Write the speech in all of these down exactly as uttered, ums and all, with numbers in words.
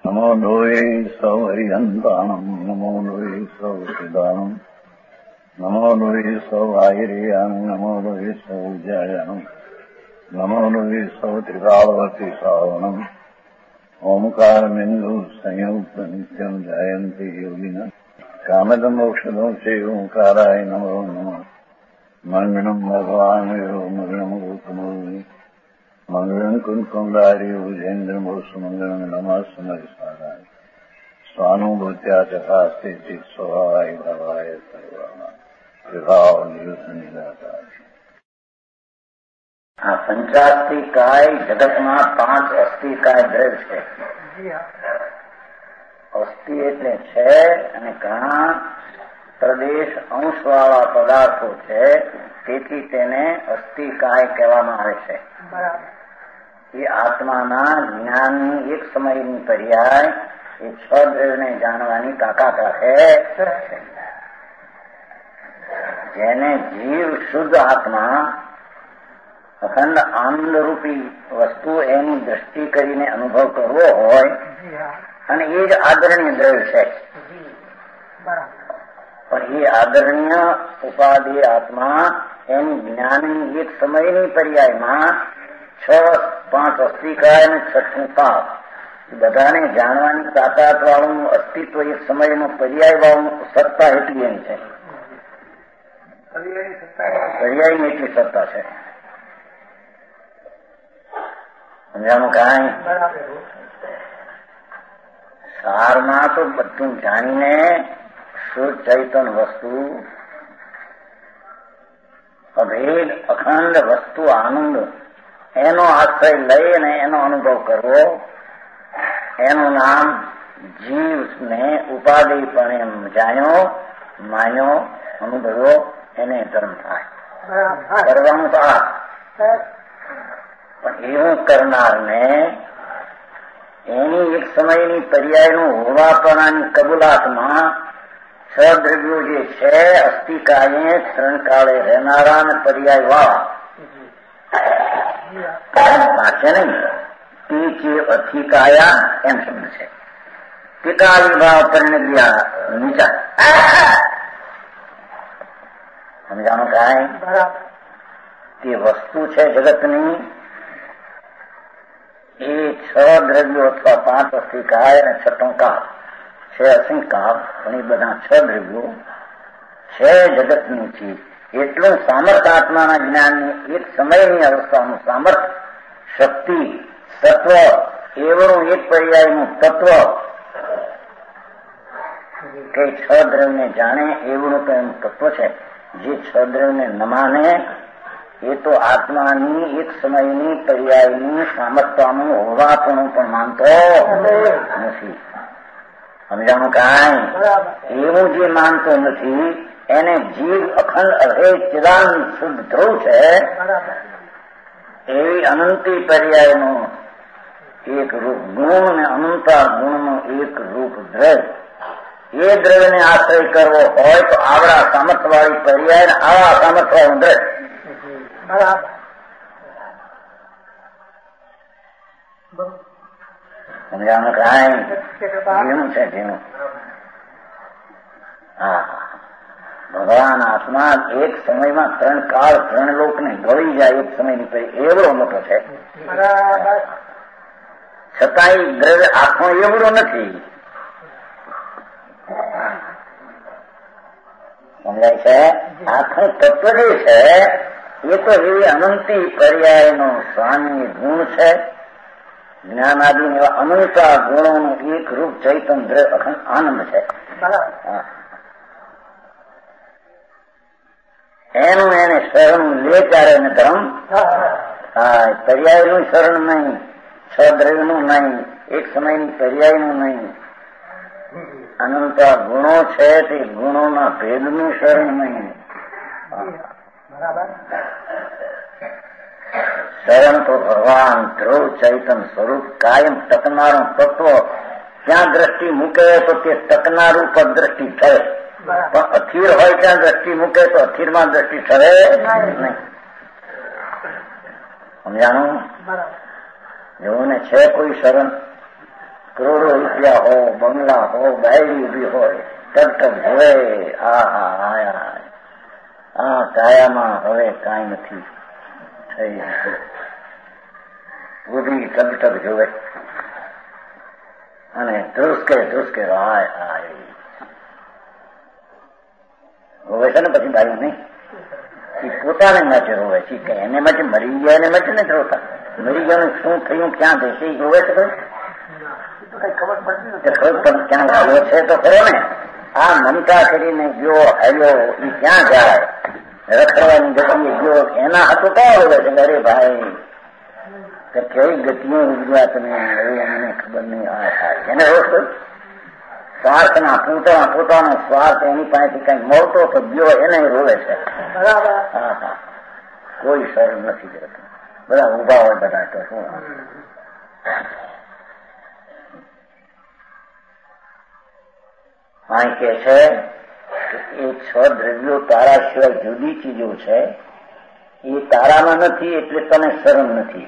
નમો લોહે સૌ હરિહંતાણમ નમો લોહે સૌ સિદ્ધાણમ નમો લોહે સૌ આયર્યાન નમો લોહે સૌ જયાનમ નમો લોહે સૌ ત્રિકાળવતી શ્રાવણમ ઓમકાર બિંદુ સંયુક્ત નિત્યમ જયંતી યોગિના કામદમ મોક્ષદો છે ઓંકારાય નમો નમઃ મંગળમ ભગવાન મંગળમ ગૌતમો મંગળમ કુંકુંડાર્ય વિજેન્દ્રમોષ મંગળમ નમઃ સમરિસારાય સ્વાનુભૂત્યા ચકાસ્તે ચિત સ્વભાવાય ભવાય સર્વમાં વિભાવ નિયુત નિરાકાર. આ પંચાસ્તી કાય જગતમાં પાંચ અસ્થિ કાય દ્રવ્ય છે. અસ્થિ એટલે છે અને ઘણા પ્રદેશ અંશવાળા પદાર્થો છે, તેથી તેને અસ્થિ કાય કહેવામાં આવે છે. એ આત્માના જ્ઞાનની એક સમયની પર્યાય એ છ દ્રવ્યને જાણવાની તાકાત રાખે છે. જેને જીવ શુદ્ધ આત્મા અખંડ આનંદરૂપી વસ્તુ એની દ્રષ્ટિ કરીને અનુભવ કરવો હોય અને એ જ આદરણીય દ્રવ્ય છે. પણ એ આદરણીય ઉપાધિ આત્મા એની જ્ઞાનની એક સમયની પર્યાયમાં છ પાંચ અસ્થિકાય અને છઠ્ઠું પાપ બધાને જાણવાની તાકાત વાળું અસ્તિત્વ એક સમયનો પર્યાય વાળું સત્તા એટલી એની છે. પર્યાયની એટલી સત્તા છે. સમજાણું કાંઈ? સારમાં તો બધું જાણીને શુદ્ધ ચૈતન વસ્તુ અભેદ અખંડ વસ્તુ આનંદ એનો આશ્રય લઈને એનો અનુભવ કરવો, એનું નામ જીવને ઉપાધિપણે જાણ્યો, માન્યો, અનુભવ્યો, એને ધર્મ થાય. કરવાનું તો આ, પણ એવું કરનારને એની એક સમયની પર્યાયનું હોવાપણાની કબૂલાતમાં છ દ્રવ્યો જે છે અસ્થિકાયે ત્રણ કાળે રહેનારા અને પર્યાય વાળા છે નહીં તે જે અધિકાયા એમ શબ્દ છે. ટીકા વિભાવ પરિણ્યા નીચા સમજાણું કાંઈ? તે વસ્તુ છે જગતની એ છ દ્રવ્યો અથવા પાંચ અસ્થિકાય અને છઠ્ઠો કાળ છે અસિંકાળ, પણ એ બધા છ દ્રવ્યો છે જગતની ચીજ. એટલું સામર્થ્ય આત્માના જ્ઞાનની એક સમયની અવસ્થાનું સામર્થ્ય, શક્તિ, સત્વ, એવડું એક પર્યાયનું તત્વ કે છ દ્રવ્યને જાણે એવડું તો એનું તત્વ છે. જે છ દ્રવ્યને ન માને એ તો આત્માની એક સમયની પર્યાયની સામર્થ્યનું હોવાપણું પણ માનતો નથી. સમજાણું કાંઈ? એવું જે માનતો નથી એને જીવ અખંડ અભેદ ચિદાન શુદ્ધ ધ્રુવ છે એવી અનંતી પર્યાયનું એક રૂપ ગુણ અને અનંતા ગુણનું એક રૂપ દ્રવ્ય, એ દ્રવ્યને આશ્રય કરવો હોય તો આવડા સામર્થ્યવાળી પર્યાય ને આવા સામર્થ્યવાળું દ્રવ્ય. સમજાનું કાંઈ? જેનું છે જેનું. હા, ભગવાન આત્મા એક સમયમાં ત્રણ કાળ ત્રણ લોકને ગળી જાય એક સમયની પછી એવડો મોટો છે. છતાંય દ્રવ્ય આખો એવડો નથી. સમજાય છે? આખું તત્વ જે છે એ તો એવી અનંતી પર્યાયનો સ્વામી ગુણ છે. જ્ઞાન આદિ એવા અનંતા ગુણોનું એક રૂપ ચૈતન દ્રવ્ય અખંડ આનંદ છે. એનું એને શરણ લે ત્યારે એને ધર્મ. હા, પર્યાયનું શરણ નહીં, છ દ્રવ્યનું નહીં, એક સમયની પર્યાયનું નહીં. અનંતા ગુણો છે તે ગુણોના ભેદનું શરણ નહીં. શરણ તો ભગવાન ધ્રુવ ચૈતન સ્વરૂપ કાયમ ટકનારું તત્વ. ત્યાં દ્રષ્ટિ મૂકે તો તે ટકનારું પર દ્રષ્ટિ ઠરે, પણ અથીર હોય ત્યાં દ્રષ્ટિ મૂકે તો અથીરમાં દ્રષ્ટિ ઠરે નહીં. સમજાણું? જોને છે કોઈ શરણ કરોડો રૂપિયા હો, બંગલા હો, બાયડી ઉભી હોય, ટક ટક જોવે. આ હા આયા આ કાયામાં હવે કાંઈ નથી થઈ. ઉભી ટક ટક જોવે અને ધ્રુસકે ધ્રુસકે હાય હાય રોવે છે ને. પછી બાયું નહીં, એ પોતાને માટે રોવે છે કે એને માટે મરી ગયા એને માટે નથી રોતા. મરી ગયાનું શું થયું, ક્યાં જશે એ જોવે છે. ભાઈ ખબર પડતી ખબર પણ ક્યાં આવ્યો છે તો ખરો ને. આ મમતા કરીને ગયો આવ્યો એ ક્યાં જાય, રખડવાની ગતિએ ગયો એના હાથું ક્યાં રોવે છે. અરે ભાઈ કેવી ગતિઓ ઉજવ્યા તમે, અમને ખબર નહીં. આ થાય એને રોક સ્વાર્થના પૂતળા પોતાનો સ્વાર્થ એની પાસેથી કઈ મળતો તો ગયો એને રોવે છે. હા હા કોઈ શરમ નથી જતું. બધા ઉભા હોય બધા તો શું. અહીં કે છે એ છ દ્રવ્યો તારા સિવાય જુદી ચીજો છે, એ તારામાં નથી એટલે તને શરમ નથી.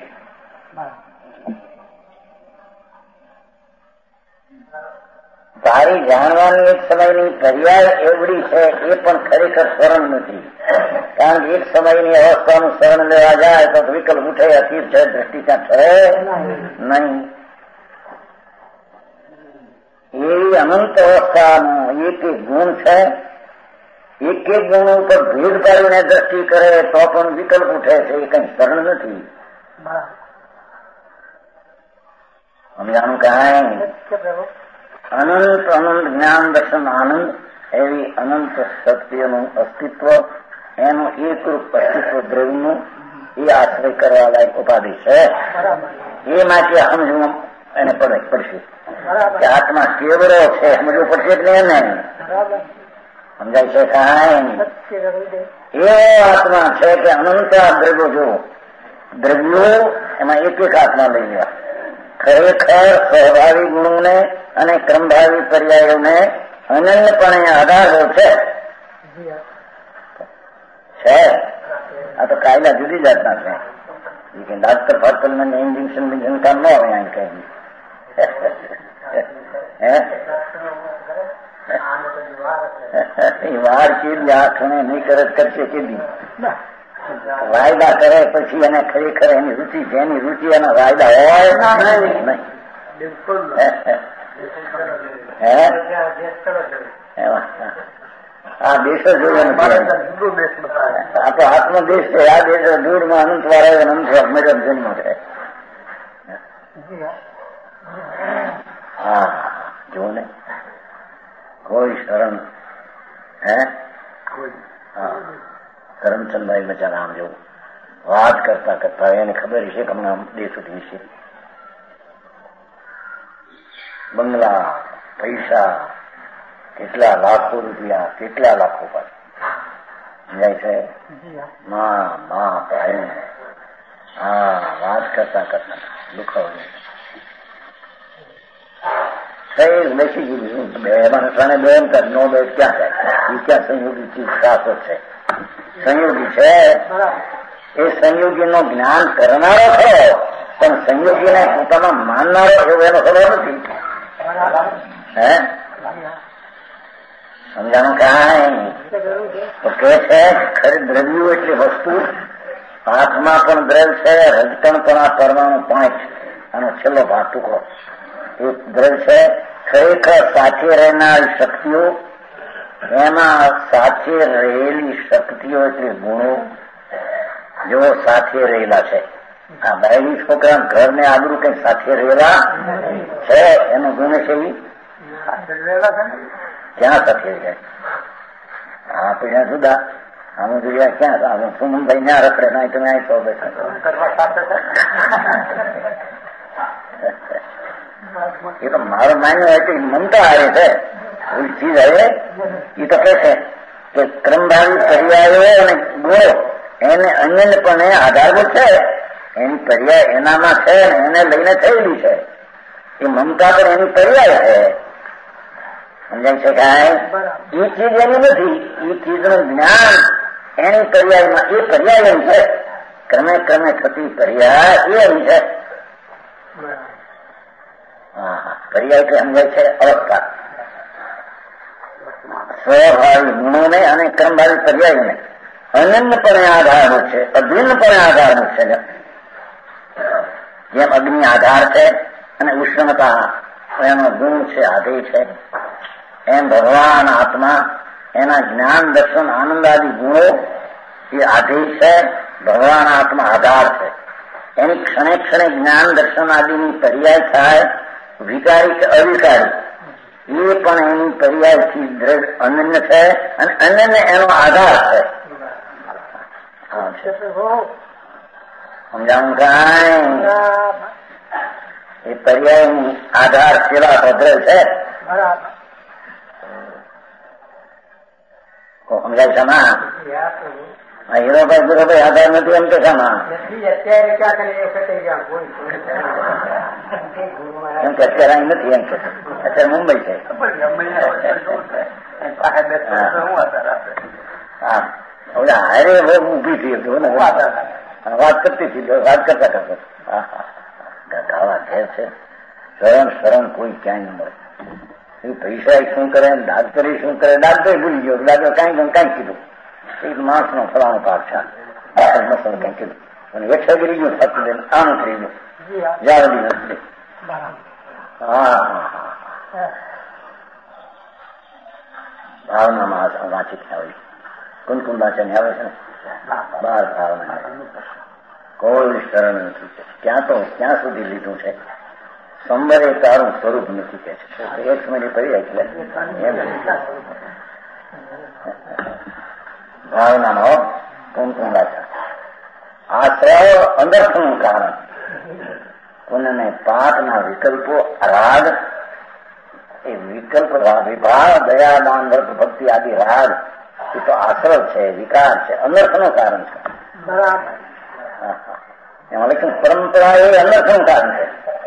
તારી જાણવાની એક સમયની પર્યાય એવડી છે એ પણ ખરેખર શરણ નથી. કારણ કે એક સમયની અવસ્થાનું શરણ લેવા જાય તો વિકલ્પ ઉઠે, અતીત છે, દ્રષ્ટિ ત્યાં છે નહીં. એવી અનંત અવસ્થાનો એક એક ગુણ છે. એક એક ગુણ ઉપર ભેદ પાડીને દ્રષ્ટિ કરે તો પણ વિકલ્પ ઉઠે છે, એ કઈ શરણ નથી. સમજાણું કાંઈ અનંત અનંત જ્ઞાન દર્શન આનંદ એવી અનંત શક્તિઓનું અસ્તિત્વ, એનું એકરૂપ અસ્તિત્વ દ્રવ્યનું એ આશ્રય કરવા લાયક ઉપાધિ છે. એ માટે સમજવું એને પડે પડશે કે આત્મા કેવડો છે, સમજવું પડશે કે નહીં. એને સમજાય છે કાંઈ એવો આત્મા છે કે અનંત દ્રવ્યો જો દ્રવ્યો એમાં એક એક આત્મા લઈ લેવા. ખરેખર સ્વભાવી ગુણોને અને ક્રમભાવી પર્યાયોને અનન્યપણે આધાર છે. આ તો કાયદા જુદી જાતના છે. કે ડાક્ટર ફાક્ટર ને ઇન્જેક્શન બિન્જેક્શન કામ ન આવે અહીં કઈ. વાર કીધી આંખને નહીં કરે કરશે કીધી વાયદા કરે પછી એને ખરેખર એની રુચિ છે, એની રુચિ એના વાયદા હોય નહીં. આ દેશ જોવાનું આ તો આત્મદેશ છે. આ દેશ દૂરમાં અનંત વાર આવે અનંત વાર મેડમ જન્મ છે. હા જો ને કોઈ શરણ હે હા કરમચંદભાઈ બચારા આમ જેવું વાત કરતા કરતા એને ખબર છે કે હમણાં દેશ ઉઠી છે. બંગલા, પૈસા, કેટલા લાખો રૂપિયા, કેટલા લાખો પર જાય છે. માં માં ભાઈ હા વાત કરતા કરતા દુખાવો થઈ બેસી ગયું. બે માણસાને બે એમ કર નો બે ક્યાં જાય એ ક્યાં સંયોગી ચીજ ખાસ છે. સંયોગી છે એ સંયોગી નું જ્ઞાન કરનારો છે, પણ સંયોગીને પોતામાં માનનારો એવો એનો ખબર નથી. હે સમજાણું કાંઈ તો કે છે ખરી દ્રવ્યો એટલે વસ્તુ. આત્મા પણ દ્રવ્ય છે, રજકણ પણ આ પરમાણુ પાંચ આનો છેલ્લો ભાગ ટૂંકો એક દ્રવ્ય છે. ખરેખર સાથે રહેનારી શક્તિઓ, એમાં સાથે રહેલી શક્તિઓ એટલે ગુણો જો સાથે રહેલા છે. આ બાયડી છોકરા ઘરને આબરૂ કઈ સાથે રહેલા છે એનો ગુણ છે. ક્યાં સાથે જાય હા તો ત્યાં જુદા આમ જોયા ક્યાં સુમનભાઈ ના રખડે ના તમે અહીં સૌ બેઠા એ તો મારો માન્યો હોય તો મમતા આવે છે. ચીજ આવે એ તો કે છે કે ક્રમભાવી પર્યાયો અને ગુણો એને અન્યપણે આધારભૂત છે. એની પર્યાય એનામાં છે એને લઈને થયેલી છે. એ મમતા પણ એની પર્યાય છે. સમજાય છે કાંઈ એ ચીજ એની નથી. એ ચીજનું જ્ઞાન એની પર્યાયમાં એ પર્યાય એમ છે. ક્રમે ક્રમે થતી પર્યાય એ એમ છે. હા હા પર્યાય કે સમજાય છે અવસ્થા, સ્વભાવી ગુણોને અને ક્રમભાવી પર્યાયોને અનન્યપણે આધારનું છે, અભિન્નપણે આધારનું છે. જેમ અગ્નિ આધાર છે અને ઉષ્ણતા એનો ગુણ છે, આધેય છે, એમ ભગવાન આત્મા એના જ્ઞાન દર્શન આનંદ આદિ ગુણો એ આધેય છે, ભગવાન આત્મા આધાર છે. એની ક્ષણે ક્ષણે જ્ઞાન દર્શન આદિની પર્યાય થાય, વિકારી કે અવિકારી, એ પણ એની પર્યાયથી દ્રઢ અનન્ય છે અને અનન્ય એનો આધાર છે. સમજાવું કાંઈ? એ પર્યાયની આધાર સેવા ભદ્ર છે. સમજાય છે ના? હીરોભાઈ ગુરુભાઈ આધાર નથી એમ કે શામાં? એમ કે અત્યારે અહીં નથી, એમ કે અત્યારે મુંબઈ છે. હા, હારે ઉભી થઈ હતી ને, વાત કરતી હતી, વાત કરતા કરતા હા હા ગાવા ઘેર છે. શરણ શરણ કોઈ ક્યાંય ન મળે. એ પૈસા શું કરે, ડાક્ટરે શું કરે, ડાક્ટરે ભૂલી ગયો, ડાક્ટર કાંઈ કાંઈ કીધું. એક માણસ નો ફલાણો પાક છે, મસલ કઈ કીધું અને વેઠા કરી ગયું, થતું દે આનું કરી ગયું, જાવડી નથી. હા હા ભાવનામાં વાંચી આવી કુનકુન વાંચન આવે છે ને, બાર ભાવના કોઈ શરણ નથી. ક્યાં તો ક્યાં સુધી લીધું છે, સંબરે તારું સ્વરૂપ નથી કે છે. એક સમય પડી એટલે ભાવનામાં કુનકુન વાંચન આશ્રય અંદરનું કારણ. પુણ્યને પાપના વિકલ્પો રાગ, એ વિકલ્પ વિભાવ દયા દાન વ્રત ભક્તિ આદિ રાગ એ તો આશ્રય છે, વિકાર છે, અનર્થનું કારણ છે. બરાબર. એમાં લખ્યું પરંપરા એ અનર્થનું કારણ છે.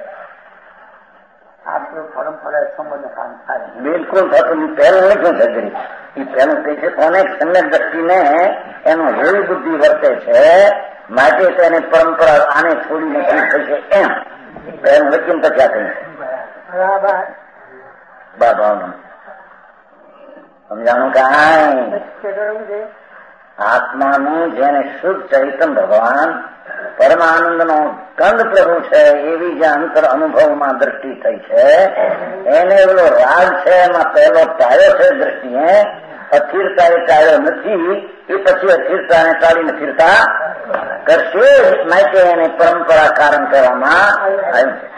આપણું પરંપરા સંબંધ કારણ થાય બિલકુલ થતું. પહેલું લખ્યું છે ગરીબ, એ પહેલું કહે છે કોને સમ્યક દ્રષ્ટિને એનું એવી બુદ્ધિ વર્તે છે, માટે તેને પરંપરા આને છોડીને ઠીક થશે એમ પહેલું લખ્યું પછી આ કહ્યું. બરાબર. બાબા સમજાણું કાંઈ? આત્માનું જેને શુદ્ધ ચૈતન ભગવાન પરમાનંદ નો કંદ પ્રભુ છે એવી જે અંતર અનુભવમાં દ્રષ્ટિ થઈ છે, એને એવો રાગ છે, એમાં પહેલો ટાળ્યો છે દ્રષ્ટિએ. અસ્થિરતા એ ટાળ્યો નથી, એ પછી અસ્થિરતાને ટાળીને સ્થિરતા કરશે, માટે એને પરંપરા કારણ કરવામાં આવ્યું છે.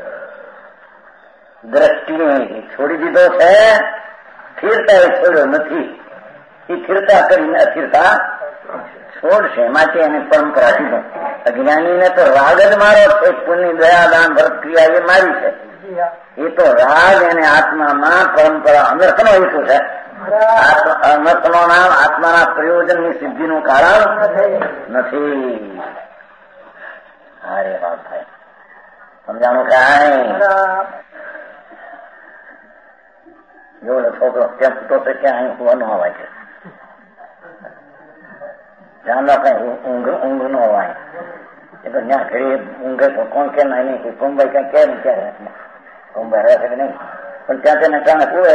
દ્રષ્ટિને છોડી દીધો છે, સ્થિરતા એ છોડ્યો નથી. એ સ્થિરતા કરીને અસ્થિરતા છોડશે, માટે એને પરંપરા દીધો. અજ્ઞાનીને તો રાગ જ મારો છે, પુણ્ય દયાદાન ભરત ક્રિયા એ મારી છે. એ તો રાગ એને આત્મામાં પરંપરા અનર્થનો હેતુ છે. અનર્થનો નામ આત્માના પ્રયોજનની સિદ્ધિનું કારણ નથી. અરે વાત થાય સમજાણું કાંઈ? જો છોકરો ત્યાં ફૂટો છે ત્યાં અહીં કુવા ન અવાય છે, ધ્યાન કઈ ઊંઘ ઊંઘ ન અવાય. એ તો ત્યાં ઘરે ઊંઘે તો કોણ કે નહીં, કુંભાઈ કઈ કે નહીં, ક્યારે કુંભાઈ રહે છે નહીં, પણ ત્યાં તેને ટાણે કુવે.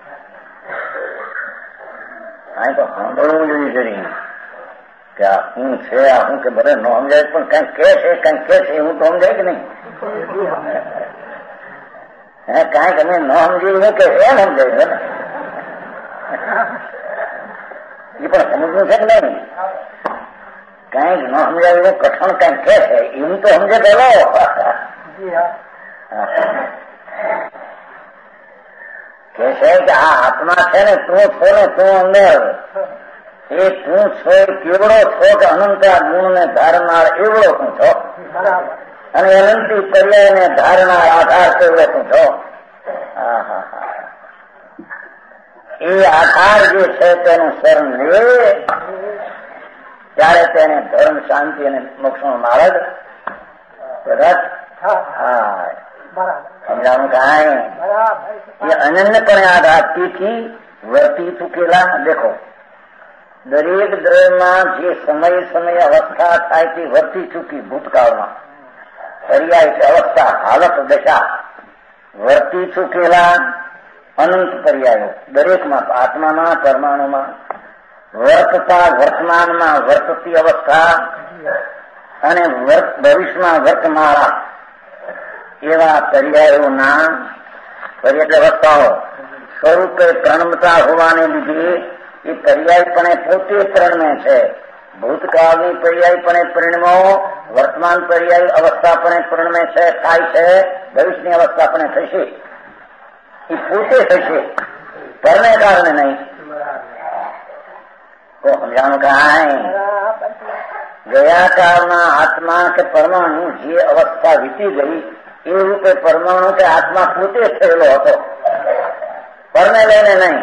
અહીં તો સાંભળવું જોઈએ જરી કે આ શું છે, આ શું કે બધે ન સમજાય, પણ કઈ કે છે કઈ કે છે હું તો સમજાય કે નહીં. હે કાંઈ તમે ન સમજી હું કે એમ સમજાય છે ને, એ પણ સમજવું છે કે નહીં. કઈક ન સમજાવ્યું કઠણ કઈક કે છે એમ તો સમજે પેલો. કે છે કે આ આત્મા છે ને તું છો ને તું અંદર, એ તું છો કેવડો છો કે અનંત ગુણ ને ધારનાર એવડો તું છો, અને અનંતી પર્યાય ને ધારનાર આધાર કેવડો તું છો. એ આધાર જે છે તેનું શરણ લે ત્યારે તેને ધર્મ શાંતિ અને મોક્ષનો માર્ગ રથ થાય. સમજાવું કાંઈ? એ અનન્યપણે આધારથી વર્તી ચૂકેલા. દેખો દરેક દ્રવ્યમાં જે સમય સમય અવસ્થા થાય તે વર્તી ચૂકી ભૂતકાળમાં. પર્યાય છે અવસ્થા, હાલત, દશા. વર્તી ચૂકેલા અનંત પર્યાયો દરેકમાં, આત્મામાં, પરમાણુમાં, વર્તતા વર્તમાનમાં વર્તતી અવસ્થા અને ભવિષ્યમાં વર્તમાળા એવા પર્યાયોના પર્યાય અવસ્થાઓ સ્વરૂપે પ્રણમતા હોવાને લીધે એ પર્યાયપણે પોતે પ્રણમે છે. ભૂતકાળની પર્યાયપણે પરિણમો, વર્તમાન પર્યાય અવસ્થાપણે પરિણમે છે, થાય છે, ભવિષ્યની અવસ્થાપણે થશે. એ પોતે થશે, પરને કારણે નહીં. તો સમજાણું કાંઈ ગયા કાળના આત્મા કે પરમાણુ જે અવસ્થા વીતી ગઈ એ રૂપે પરમાણુ કે આત્મા પોતે થયેલો હતો, પરને લઈને નહીં.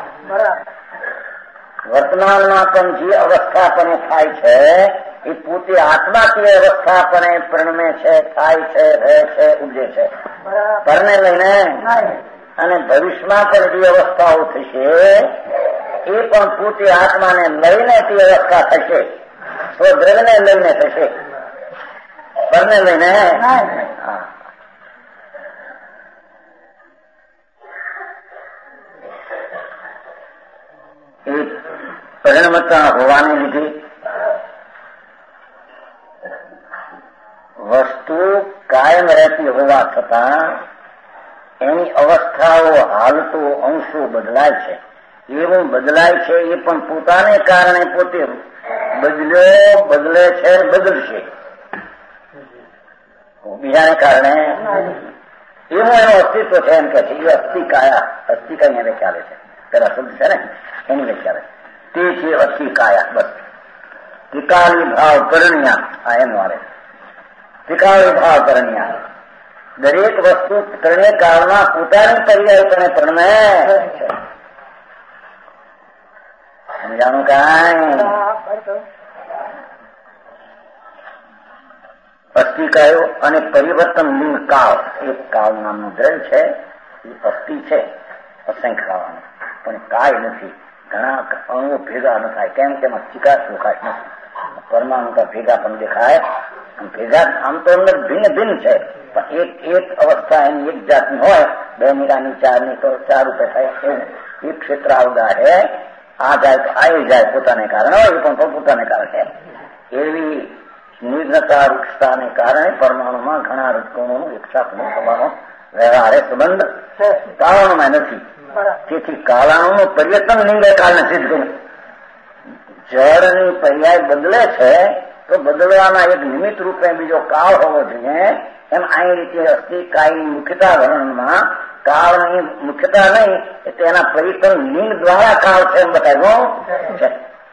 વર્તમાનમાં પણ જે અવસ્થાપણે થાય છે એ પોતે આત્માકીય અવસ્થાપણે પરિણમે છે, થાય છે, રહે છે, ઉપજે છે, પરને લઈને. અને ભવિષ્યમાં પણ જે અવસ્થાઓ થશે એ પણ પોતે આત્માને લઈને તે અવસ્થા થશે, સ્વદ્રવ્યને લઈને થશે, પરને લઈને. એ પરિણમતા હોવાને લીધે વસ્તુ કાયમ રહેતી હોવા છતાં એની અવસ્થાઓ, હાલતો, અંશો બદલાય છે. એવું બદલાય છે એ પણ પોતાને કારણે પોતે બદલ્યો, બદલે છે, બદલશે. બીજાને કારણે એવું એનું અસ્તિત્વ છે એમ કે છે. એ અસ્થિ કાયા, અસ્થિ કાયા એને ખ્યાલે છે, પેલા શબ્દ છે ને એની વ્યાખ્યા તે છે અસ્થિ કાયા. બસ ત્રિકાળી ભાવ કરણ્યા, આ એમ આવે ત્રિકાળી ભાવ કરણ્યા. દરેક વસ્તુ ત્રણેય કાળમાં પોતાની પર્યાયપણે પરણે છે. સમજાણું કાંઈ? અસ્થિ કયો અને પરિવર્તન લિંગ કાળ. એક કાળ નામનું દ્રવ્ય છે, એ અસ્થિ છે, અસંખ્ય ખાવાનું, પણ કાય નથી. ઘણા અણુઓ ભેગા ન થાય, કેમ કે એમાં ચિકાસ ચોખાશ નથી. પરમાણુ કા ભેગા પણ દેખાય, ભેગા આમ તો અંદર ભિન્ન ભિન્ન છે, પણ એક એક અવસ્થા એની એક જાતની હોય, બે મીરાની ચારની તો ચાર રૂપે થાય. એવું એક ક્ષેત્ર આવગા હે, આ જાય તો આવી જાય પોતાને કારણે હોય, એ પણ પોતાને કારણે. એવી નિર્ણતા વૃક્ષતાને કારણે પરમાણુમાં ઘણા રજકણોનું એક સાથે થવાનો વ્યવહારે સંબંધ કારણોમાં નથી. તેથી કાળાનું પર્યટન લિંગે કારણે સિદ્ધ કર્યું. જળની પર્યાય બદલે છે તો બદલવાના એક નિમિત્ત રૂપે બીજો કાળ હોવો જોઈએ. એમ અહીં રીતે અસ્થિ કાયની મુખ્યતા વર્ણનમાં કાળની મુખ્યતા નહીં, તેના પરિપન લિંગ દ્વારા કાળ છે એમ બતાવ્યો છે.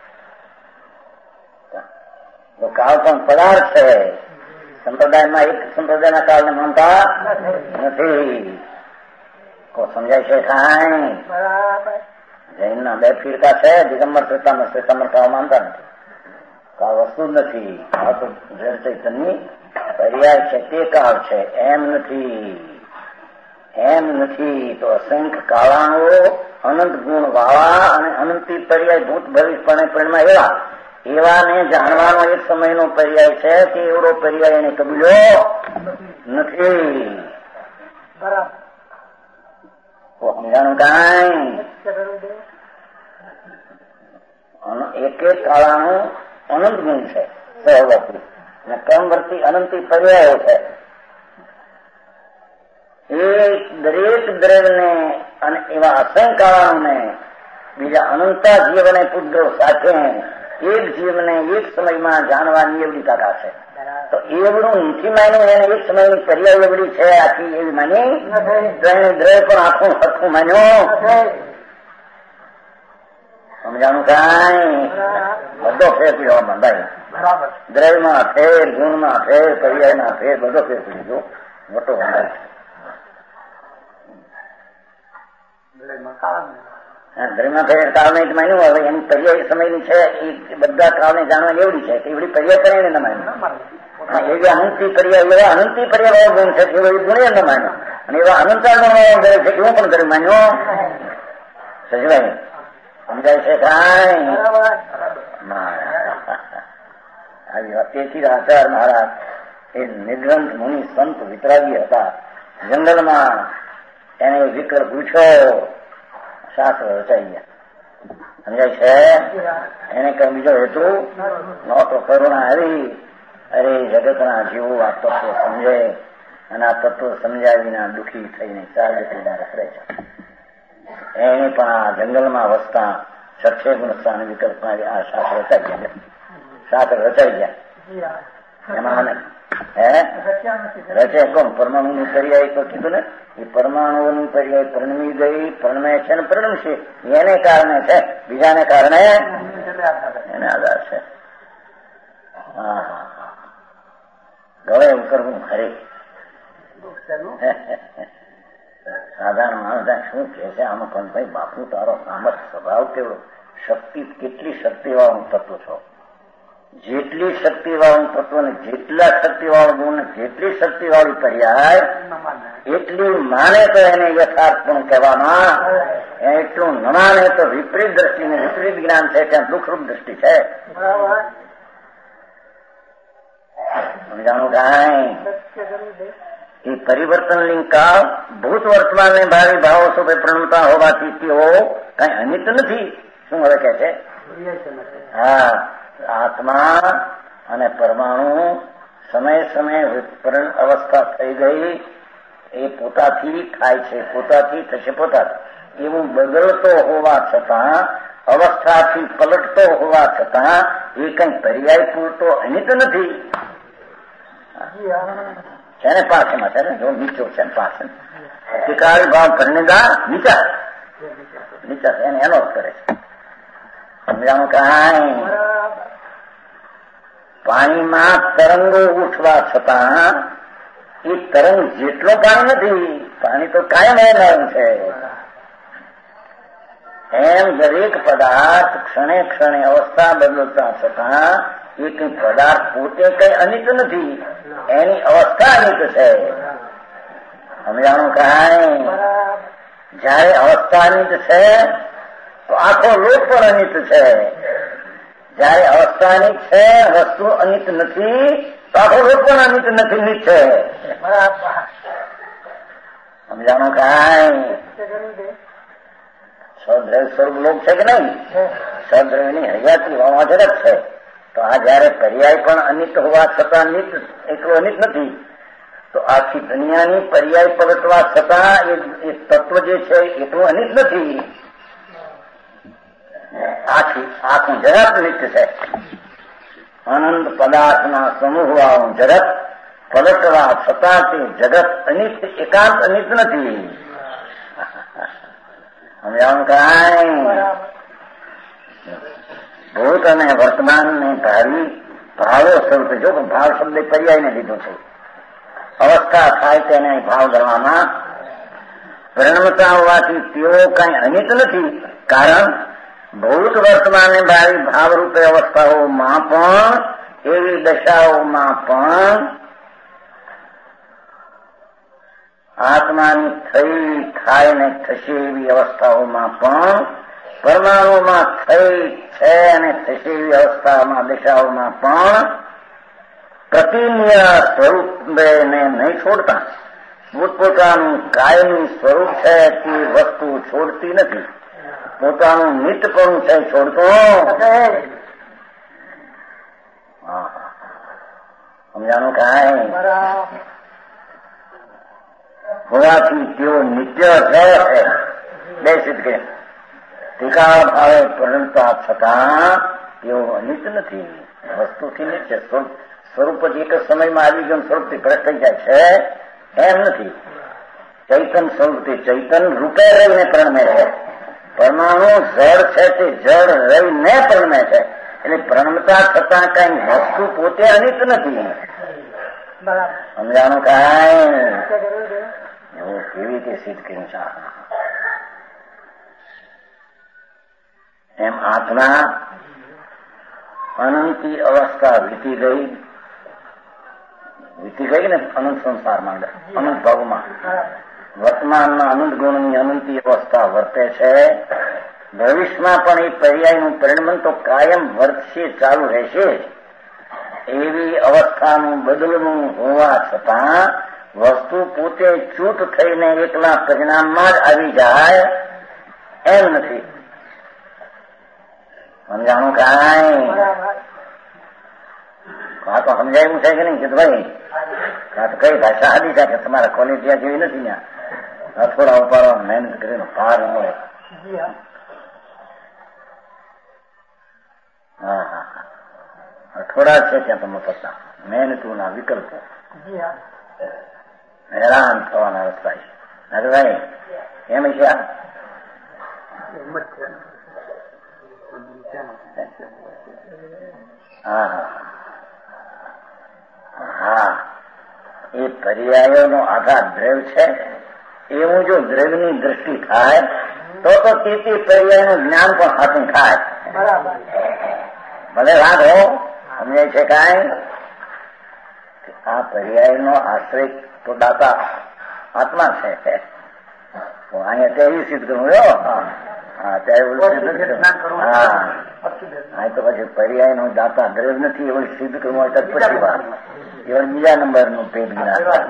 તો કાળ પણ પદાર્થ છે. સંપ્રદાયમાં એક સંપ્રદાયના કાળને માનતા નથી. કો સમજાય છે કાંઈ? જૈનના બે ફીરકા છે, દિગંબર શ્વેતાંબર શ્વેતાંબર કાળ માનતા નથી. કાળ વસ્તુ જ નથી, આ તો જળ ચૈતન્યની પર્યાય છે, તે કાળ છે એમ નથી. એમ નથી તો અસંખ્ય કાળાઓ અનંત ગુણ વાળા અને અનંતી પર્યાય ભૂત ભવિષ્યપણે પરિણમાં એવા એવાને જાણવાનો એક સમયનો પર્યાય છે કે એવડો પર્યાય એને કબૂલ્યો નથી. બરાબર સમજાણું કાંઈ? એક એક કાળાનું અનંત ગુણ છે સહવર્તી અને ક્રમવર્તી અનંતી પર્યાયો છે. એ દરેક દ્રવ્યને અને એવા અસંખ્ય કાળાઓને બીજા અનંતા જીવને પુત્રો સાથે એક જીવને એક સમયમાં જાણવાની એવડી તાકાત છે. તો એવડું નથી માન્યું, એને એક સમયની પર્યાય એવડી છે આખી એવી માની દ્રવ્ય પણ આખું સરખું માન્યું. સમજાણું કાંઈ? બધો ફેર પીવા બંધાય. દ્રવ્યમાં ફેર, ગુણમાં ફેર, પર્યાયમાં ફેર, બધો ફેર પડી ગયો, મોટો બંધાય. ધર્મમાં ફેર કાળ નહીં માન્યું. હવે એની પર્યાય સમયની છે એ બધા કાળને જાણવાની એવડી છે કે એવડી પર્યાય કરીને ન માન્યું. એવી અનંતી પર્યાય એવા અનંતી પર્યાય ગુણ છે કે એવી ગુણે ન માન્યો, અને એવા અનંતા ગુણ છે કે હું પણ ધર્મ માન્યો. સજવાય સમજાય છે કાંઈ? આવી તેથી આચાર્ય મહારાજ એ નિગ્રંથ મુનિ સંત વિતરાગી હતા. જંગલમાં એને વિકલ્પ પૂછ્યો, શાસ્ત્ર રચાઈ ગયા. સમજાય છે? એને કઈ બીજો હેતુ નહોતો. કરુણા આવી, અરે જગતના જીવો આ તત્વો સમજે અને આ તત્વો સમજ્યા વિના દુઃખી થઈને ચાર ગતિના રખડે છે. એને પણ આ જંગલમાં વસતા સક્ષે ગુણ સ્થાન વિકલ્પમાં આ શાસ્ત્ર રચાઈ ગયા. શાસ્ત્ર રચાઈ ગયા. એમાં હે રચે કોણ? પરમાણુની પર્યાય તો કીધું ને, એ પરમાણુઓની પર્યાય પરણમી ગઈ, પરણમે છે ને પરણમશે. એને કારણે છે, બીજાને કારણે એને આધાર છે. હા હા ગવે એવું કરવું ખરે. સાધારણ માણસ શું કે છે આમાં? પણ ભાઈ બાપુ તારો સામર્થ સ્વભાવ કેવડો, શક્તિ કેટલી શક્તિવાળું તત્વ છો. જેટલી શક્તિવાળું તત્વ ને જેટલા શક્તિવાળું ગુણ, જેટલી શક્તિવાળી પર્યાય એટલી માને તો એને યથાર્થ પણ કહેવામાં, એટલું ન માને તો વિપરીત દ્રષ્ટિ ને વિપરીત જ્ઞાન છે, ત્યાં દુઃખરૂપ દ્રષ્ટિ છે. સમજાણું કાંઈ? એ પરિવર્તન લિંગ કાળ ભૂત વર્તમાન ને ભાવિ ભાવો સ્વપે પ્રણમતા હોવાથી તેઓ કઈ અનિત નથી. શું હવે કે છે? હા, આત્મા અને પરમાણુ સમય સમય વિસ્ફોરણ અવસ્થા થઈ ગઈ, એ પોતાથી થાય છે, પોતાથી થશે પોતાથી. એવું બદલતો હોવા છતાં, અવસ્થાથી પલટતો હોવા છતાં એ કઈ પર્યાય પૂરતો અનિત નથી. છે ને પાછળમાં છે ને, જો નીચો છે ને પાછળ ટીકાળી ભાવ પરણેદા નીચા નીચા એને એનો કરે છે. સમજાણું કાંઈ? પાણીમાં તરંગો ઉઠવા છતાં એ તરંગ જેટલો પાણી નથી, પાણી તો કાયમ રહેનારું છે. એમ દરેક પદાર્થ ક્ષણે ક્ષણે અવસ્થા બદલતા છતાં એ કઈ પદાર્થ પોતે કઈ અનિત નથી, એની અવસ્થા અનિત છે. સમજાણું કાંઈ? જયારે અવસ્થા અનિત છે તો આખો લોક પણ અનિત છે. જયારે અવસ્થા અનિત છે, વસ્તુ અનિત નથી, તો આખો લોક પણ અનિત નથી, નિત છે. સમજાણું કાંઈ? સદ્રવ સ્વરૂપ લોક છે કે નહીં? સદ્રવની હયાતી હોવા જરક છે. તો આ જયારે પર્યાય પણ અનિત હોવા છતાં નિત એટલું અનિત નથી, તો આખી દુનિયાની પર્યાય પલટવા છતાં એ તત્વ જે છે એટલું અનિત નથી. આખી આખું જગત નિત્ય છે. અનંત પદાર્થના સમૂહ વાળું જગત પલટવા છતાં તે જગત અનિત, એકાંત અનિત નથી. સમજાવું કાંઈ? ભૂત અને વર્તમાન ને ભાવિ ભાવો સ્વરૂપે, જો ભાવ શબ્દ પર્યાયને લીધો છે, અવસ્થા થાય તેને ભાવ ગણવામાં પરિણમતા હોવાથી તેઓ કઈ અનિત નથી. કારણ ભૂત વર્તમાન ને ભાવિ ભાવ રૂપે અવસ્થાઓમાં પણ, એવી દશાઓમાં પણ આત્માની થઈ થાય ને થશે એવી અવસ્થાઓમાં પણ, પરમાણુમાં થઈ છે અને થશે એવી અવસ્થામાં દશાઓમાં પણ પ્રતિનિય સ્વરૂપને નહીં છોડતા, પોતપોતાનું કાયમી સ્વરૂપ છે તે વસ્તુ છોડતી નથી. પોતાનું નિત્યપણું છે છોડતો. સમજાનું કાંઈ? હોવાથી તેઓ નિત્ય છે. બે સિદ્ધ કે ટીકા ભાવે પરિણમતા છતાં તેઓ અનિત નથી, વસ્તુથી નિત્ય સ્વરૂપ. સ્વરૂપ જ એક જ સમયમાં આવી ગયું, સ્વરૂપથી ભ્રષ્ટ થઈ જાય છે એમ નથી. ચૈતન સ્વરૂપથી ચૈતન રૂપે રહીને પરણમે છે. પરમાણુ જળ છે તે જળ રહીને પરણમે છે. એટલે પરણમતા છતાં કઈ વસ્તુ પોતે અનિત નથી. સમજાણું કાંઈ? એવું કેવી રીતે સિદ્ધ કર્યું છે? એમ આત્મા અનંતી અવસ્થા વીતી ગઈ, વીતી ગઈ ને અનંત સંસારમાં, અનંત ભાવમાં વર્તમાનના અનંત ગુણની અનંતી અવસ્થા વર્તે છે. ભવિષ્યમાં પણ એ પર્યાયનું પરિણમન તો કાયમ વર્તશે, ચાલુ રહેશે. એવી અવસ્થાનું બદલવું હોવા છતાં વસ્તુ પોતે ચૂત થઈને એકલા પરિણામમાં જ આવી જાય એમ નથી. સમજાણું કાંઈ? આ તો સમજાયું છે કે નહીં કે ભાઈ આ તો કઈ ભાષા આદિ છે કે તમારા કોલેજ જ્યાં જેવી નથી ત્યાં થોડા ઉપાડો મહેનત કરીને પાર મળે. હા હા હા થોડા છે ત્યાં તમે પતા મહેનતુના વિકલ્પો હેરાન થવાના રસ્તા છે. ભાઈ એમ છે હા હા હા એ પર્યાયોનો આધાર દ્રવ્ય છે. એવું જો દ્રવ્યની દ્રષ્ટિ થાય તો તો તે તે પર્યાયનું જ્ઞાન પણ હાથું થાય. ભલે વાંધો સમજાય છે કાંઈ? આ પર્યાયનો આશ્રય તો દાતા આત્મા છે. અહીંયા ત્યાં સિદ્ધ કરવું હા ત્યારે હા તો પછી પર્યાય નો દાતા દ્રવ્ય નથી એવું સિદ્ધ કરવું હોય તો પછી વાત એ બીજા નંબર નું પેટ જ્ઞાન.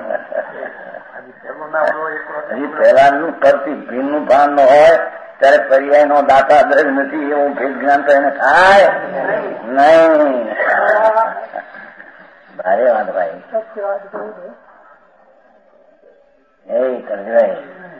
હજી પહેલાનું કરતી ભીન નું ભાન ન હોય ત્યારે પર્યાય નો દાતા દ્રવ્ય નથી એવું ભેદ જ્ઞાન તો એને થાય નહીં. ભારે વાત ભાઈ એ કરજભાઈ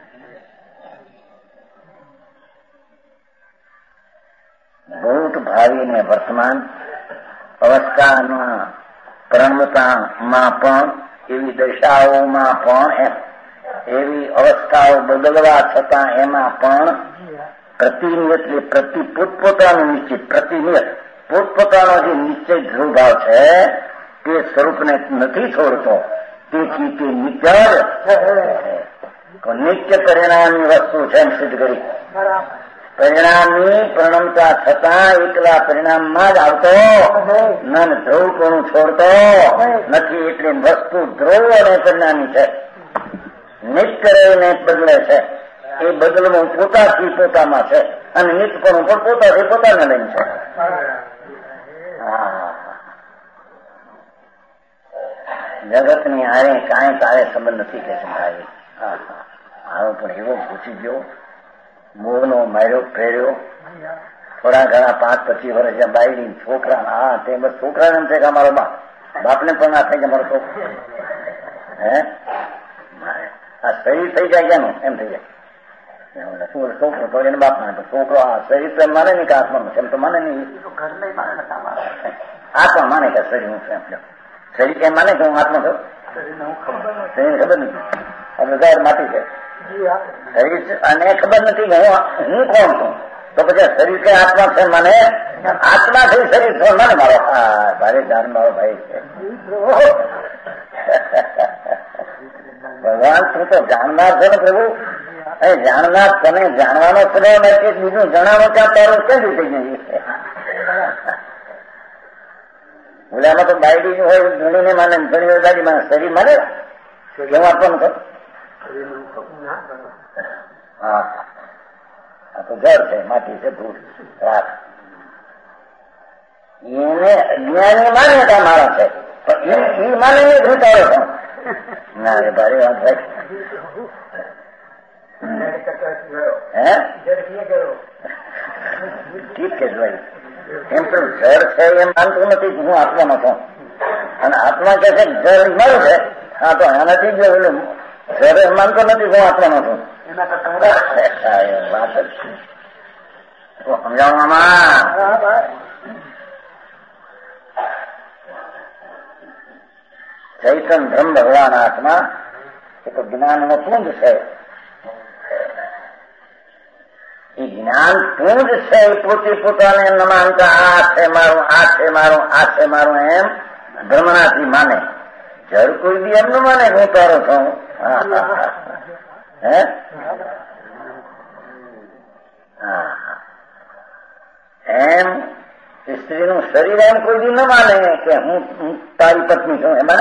ભૂત ભાવિ ને વર્તમાન અવસ્થાના પરણતામાં પણ એવી દશાઓમાં પણ એવી અવસ્થાઓ બદલવા છતાં એમાં પણ પ્રતિનિયત એટલે પ્રતિ પોતપોતાનો નિશ્ચિત પ્રતિનિયત પોતપોતાનો જે નિશ્ચય ધ્રુવભાવ છે તે સ્વરૂપને નથી છોડતો. તેથી તે નિત્ય જ નિત્ય પરિણામની વસ્તુ છે એમ સિદ્ધ કરી. પરિણામની પરિણમતા છતાં એકલા પરિણામમાં જ આવતો મન ધ્રુવપણું છોડતો નથી. એટલે વસ્તુ ધ્રુવ અને પરિણામી છે. નિત્ય રહીને બદલે છે. એ બદલવું પોતાથી પોતામાં છે અને નિત્યપણું પણ પોતાથી પોતાને લઈને છે. જગતની હારે કાંઈ તારે સંબંધ નથી કે સમજાય. આવો પણ એવો પૂછી ગયો મોહનો માર્યો ફેર્યો થોડા ઘણા પાંચ પચીસ વર્ષ બાયડી છોકરા હા તે બસ છોકરાને એમ છે કે અમારો બાપ બાપને પણ ના થાય કે અમારો છોકરો હે આ શરીર થઈ જાય કેનું એમ થઈ જાય છોકરો તો એને બાપ ના છોકરો આ શરીર તો એમ માને નહીં કે આત્માનું છે એમ તો માને નહીં. આત્મા માને કે શરીર હું છું એમ શરીર કેમ માને કે હું આત્મા છું શરીર ખબર નથી આપણે જાહેર માટી છે શરીર અને ખબર નથી કે હું હું કોણ છું તો પછી શરીર કે આત્મા છે મને આત્મા થઈ શરીર છો મને મારો હા ભારે જાન મારો ભાઈ છે. ભગવાન તું તો જાણનાર છે ને પ્રભુ એ જાણનાર તને જાણવાનો સ્વભાવ નથી બીજું જણાવો ત્યાં તારું કઈ રીતે જઈએ. ઓલામાં તો બાયડી હોય ધણીને માને ધણી હોય દાદી માને શરીર માને કેવું આપવાનું છે. હા આ તો જળ છે માટી છે ધૂળ રાખ એને અજ્ઞાની માન્યતા મારા છે પણ એ માને નહીં ઘૂંટાડો છો ના રે ભારે વાત ભાઈ હે ઠીક છે ભાઈ એમ તો જળ છે એમ માનતું નથી હું આત્માનો છું અને આત્મા કે છે જળ મારું છે હા તો એનાથી જ જળ એમ માનતો નથી હું આત્માનો છું. વાત સમજાવવામાં ચૈતન બ્રહ્મ ભગવાન આત્મા એ તો જ્ઞાનનો પુંજ છે. એ જ્ઞાન પુંજ છે એ પોતે પોતાને ન માનતા આ છે મારું આ છે મારું આ છે મારું એમ બ્રહ્મણાથી માને. જળ કોઈ બી એમ ન માને હું તારો છું હે એમ સ્ત્રીનું શરીર એમ કોઈ દી ન માને કે હું તારી પત્ની છું એમાં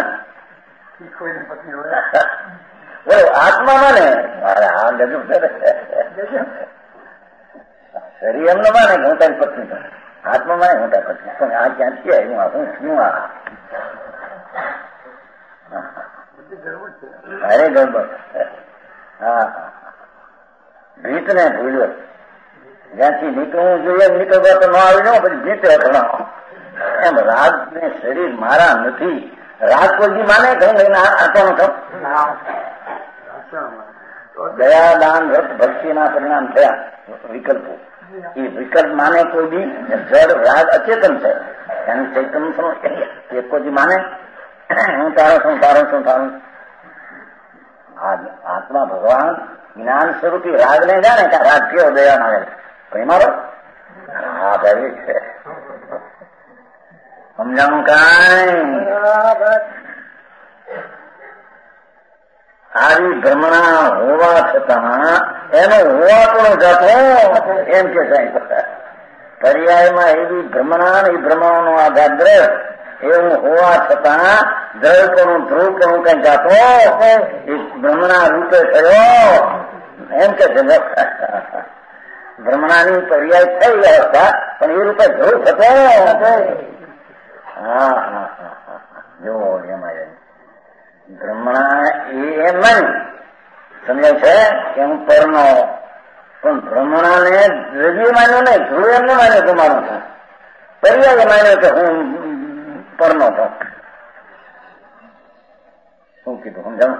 આત્મા માને મારે આ ગજબ શરીર એમ ન માને કે હું તારી પત્ની છું આત્મા માને હું તારી પત્ની પણ આ ક્યાંથી આવ્યું હું શું આ ભારે ગડબડ. હા હા ભીત ને ભૂલ્યો જ્યાંથી નીકળવું જોઈએ નીકળવા તો ન આવી જાવ પછી ભીતે ઘણા એમ રાગ ને શરીર મારા નથી. રાગ કોઈ માને કહું લઈને આટવાનું કહું દયા દાન રથ ભક્તિના પરિણામ થયા વિકલ્પો. એ વિકલ્પ માને કોઈ બી જડ રાગ અચેતન છે એનું ચૈતન શું એ કોઈ માને હું તારો છું તારો છું તારું. આત્મા ભગવાન જ્ઞાન સ્વરૂપી રાગ ને જાણે કે રાગ કેવો દયા ના કઈ મારો હા ભાઈ છે સમજાવું કાંઈ. આવી ભ્રમણા હોવા છતાં એનો હોવા પણ જાતો એમ કે સાહેબ પર્યાયમાં એવી ભ્રમણા એ ભ્રમણાનો આધાર દ્રવ એવું હોવા છતાં દ્રવપણું ધ્રુવપણું કઈ જાતો એ ભ્રમણા રૂપે થયો એમ કે છે. ભ્રમણાની પર્યાય થઈ અવસ્થા પણ એ રૂપે ધ્રુવ થતો. હા હા હા હા જો એમાં ભ્રમણા એ એમ નહીં સમજાય છે કે હું પરનો પણ ભ્રમણાને દ્રવ્ય માન્યો નહીં ધ્રુવ એમ ન માન્યો તો મારું છું પર્યાય માન્યો કે હું પરનો છું. શું કીધું સમજાવું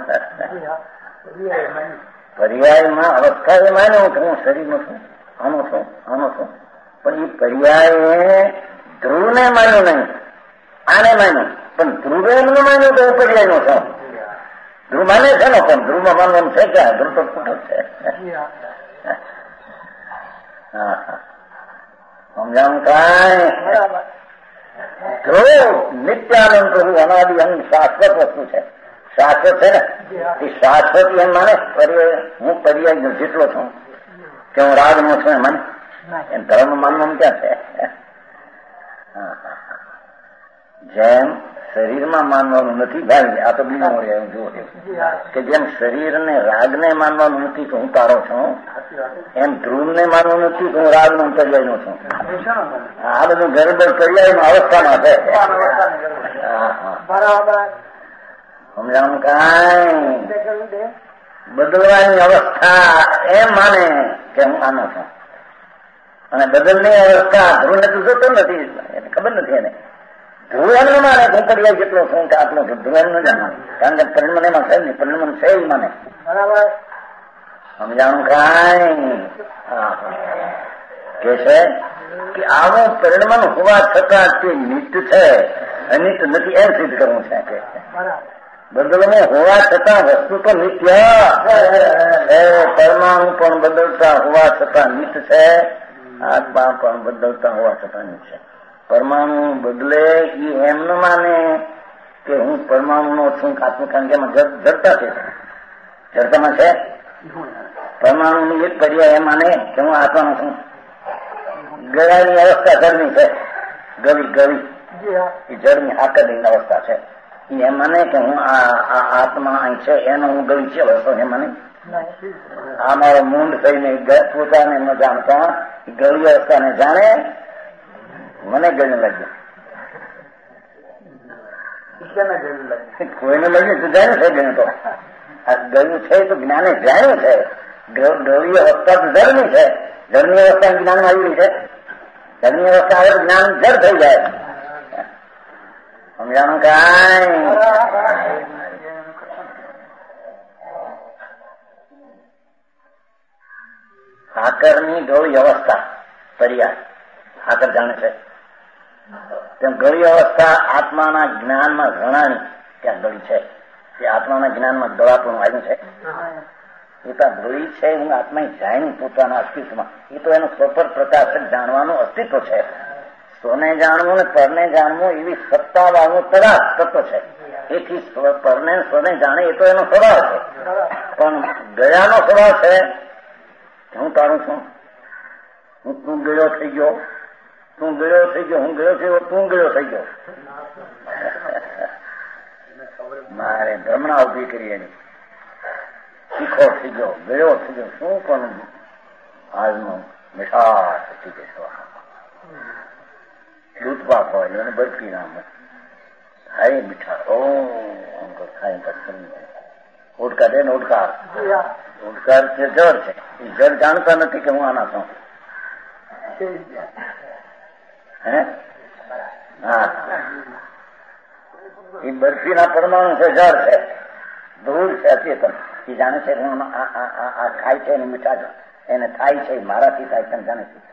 પર્યાયમાં અવસ્થા એ માન્યો કે હું શરીરનો છું આનો છું આનો છું પણ એ પર્યાય ધ્રુવને માન્યો નહીં આને માન્યું પણ ધ્રુવે એમ ન માન્યું તો એ પર્યાયનો છું. ધ્રુવ માને છે ને પણ ધ્રુવમાં માનવાનું છે ક્યાં ધ્રુવ તો ખોટો છે. સમજાવું કાંઈ. ધ્રુવ નિત્યાનંદ પ્રભુ અનાદિ અંગ શાશ્વત વસ્તુ છે. શાશ્વત છે ને એ શાશ્વત એમ માને હું પર્યાય જેટલો છું કે હું રાગ નો છું એમ માને એમ ધર્મ માનવાનું ક્યાં છે. જેમ શરીરમાં માનવાનું નથી ભાઈ આ તો બીજું મળે એમ જુઓ કે જેમ શરીરને રાગને માનવાનું નથી કે હું તારો છું એમ ધ્રુવને માનવું નથી કે હું રાગનો પર્યાયનો છું. આ બધું ગરબડ પર્યાયમાં અવસ્થામાં છે. સમજાવું કાંઈ. બદલવાની અવસ્થા એમ માને કે હું આનો છું અને બદલની અવસ્થા ધ્રુવને તું જોતો નથી એને ખબર નથી એને ધ્રુવ એમ ન માને હું પર્યાય જેટલો છું કે આટલો છું ધ્રુવ એમ ન જાણે કારણ કે પરિણમન એમાં છે ને પરિણમન છે એ માને. સમજાણું કાંઈ. કે છે કે આવું પરિણમન હોવા છતાં તે નિત્ય છે અનિત્ય નથી એમ સિદ્ધ કરવું છે કે બદલવું હોવા છતાં વસ્તુ તો નિત્ય છે. પરમાણુ પણ બદલતા હોવા છતાં નિત્ય છે આત્મા પણ બદલતા હોવા છતાં નિત્ય છે. પરમાણુ બદલે એ એમ ન માને કે હું પરમાણુ નો છું આત્મા કારણ કે એમાં જડતા છે જડતામાં છે પરમાણુ ની એક પર્યાય એમ માને કે હું આત્માનો છું. ગળાની અવસ્થા જળની છે ગળી ગળી એ જળની આકરની અવસ્થા છે એમ માને કે હું આ આત્મા અહીં છે એનો હું ગળી છે વસ્તુ એમ માને. આ મારો મૂંડ થઈને પોતાને ન જાણતા ગળી અવસ્થાને જાણે મને ગળ્યું લાગ્યું કોઈને લાગ્યું તો જાણ્યું છે ગણ્યું તો આ ગળ્યું છે તો જ્ઞાને જાણ્યું છે. ગળી અવસ્થા તો જળની છે જળની અવસ્થા જ્ઞાનમાં આવી છે જળની અવસ્થા હવે જ્ઞાન જળ થઈ જાય. સમજાણું કાંઈ. સાકરની ગળી અવસ્થા પર્યાય સાકર જાણે છે તેમ ગળી અવસ્થા આત્માના જ્ઞાનમાં ઘણાની ત્યાં ગળી છે તે આત્માના જ્ઞાનમાં ગળાપણું આવ્યું છે. એ તો ગળી છે હું આત્મા જાણ્યું પોતાના અસ્તિત્વમાં એ તો એનું સ્વપર પ્રકાશક જાણવાનું અસ્તિત્વ છે. સ્વને જાણવું ને પરને જાણવું એવી સત્તા વાળું તરાસ તત્વ છે. એથી પરને સ્વને જાણે એ તો એનો સ્વભાવ છે પણ ગયાનો સ્વભાવ છે હું તારું છું હું તું ગયો થઈ ગયો તું ગયો થઈ ગયો હું ગયો થયો તું ગયો થઈ ગયો મારે ભ્રમણા ઉભી કરી એની શીખો થઈ ગયો ગયો થઈ ગયો શું પણ આજનો મીઠાશ થઈ ગયો દૂધ પાક હોય એને બરફી નામ હાય મીઠા ઓ અંકલ ખાઈ પછી ઉડકાર છે ને ઉડકાર ઉડકાર છે જળ છે. એ જળ જાણતા નથી કે હું આના છું. હે હા એ બરફીના પરમાણુ છે, જળ છે, ધૂળ છે, અચેતન. એ જાણે છે હું આ ખાય છે એને મીઠા એને થાય છે મારાથી થાય છે જાણે છે.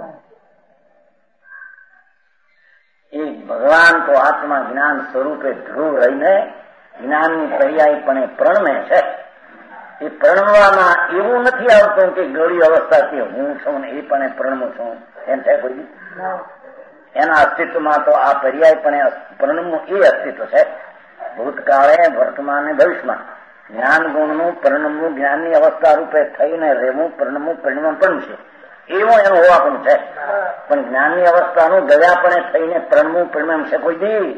એ ભગવાન તો આત્મા જ્ઞાન સ્વરૂપે ધ્રુવ રહીને જ્ઞાનની પર્યાયપણે પ્રણમે છે. એ પ્રણવામાં એવું નથી આવતું કે ગળી અવસ્થાથી હું છું ને એ પણ પ્રણમું છું એમ છે કોઈ. એના અસ્તિત્વમાં તો આ પર્યાયપણે પ્રણમવું એ અસ્તિત્વ છે. ભૂતકાળે, વર્તમાન, ભવિષ્યમાં જ્ઞાન ગુણનું પ્રણમવું, જ્ઞાનની અવસ્થા રૂપે થઈને રહેવું, પ્રણમવું પરિણામ પણ છે. એવું એનું હોવાનું છે. પણ જ્ઞાનની અવસ્થાનું ગયાપણે થઈને પ્રણમવું પરિણામ છે કોઈ દી